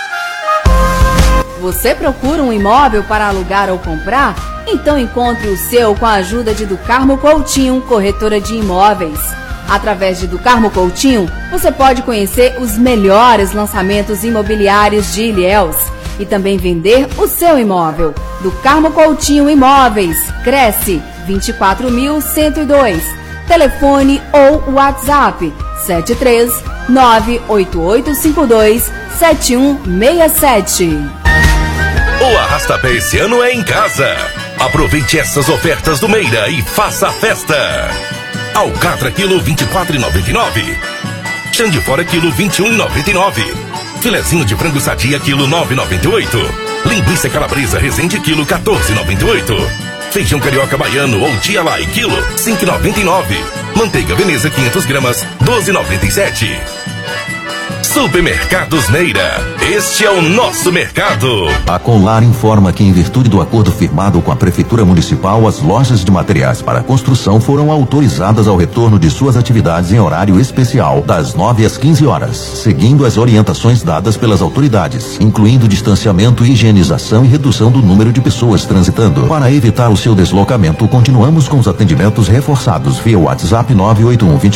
Você procura um imóvel para alugar ou comprar? Então encontre o seu com a ajuda de Do Carmo Coutinho, corretora de imóveis. Através de Do Carmo Coutinho, você pode conhecer os melhores lançamentos imobiliários de Ilhéus e também vender o seu imóvel. Do Carmo Coutinho Imóveis, Cresce 24.102. Telefone ou WhatsApp 73988527167. O Arrasta-Pé esse ano é em casa. Aproveite essas ofertas do Meira e faça a festa. Alcatra quilo 24,99. Chão de fora quilo 21,99. Filezinho de frango sadia quilo 9,98. Linguiça calabresa Resende quilo 14,98. Feijão carioca baiano ou tia lai quilo 5,99. Manteiga Veneza 500 gramas 12,97. Supermercados Meira. Este é o nosso mercado. A Conlar informa que, em virtude do acordo firmado com a Prefeitura Municipal, as lojas de materiais para construção foram autorizadas ao retorno de suas atividades em horário especial, das 9 às 15 horas, seguindo as orientações dadas pelas autoridades, incluindo distanciamento, higienização e redução do número de pessoas transitando. Para evitar o seu deslocamento, continuamos com os atendimentos reforçados via WhatsApp 981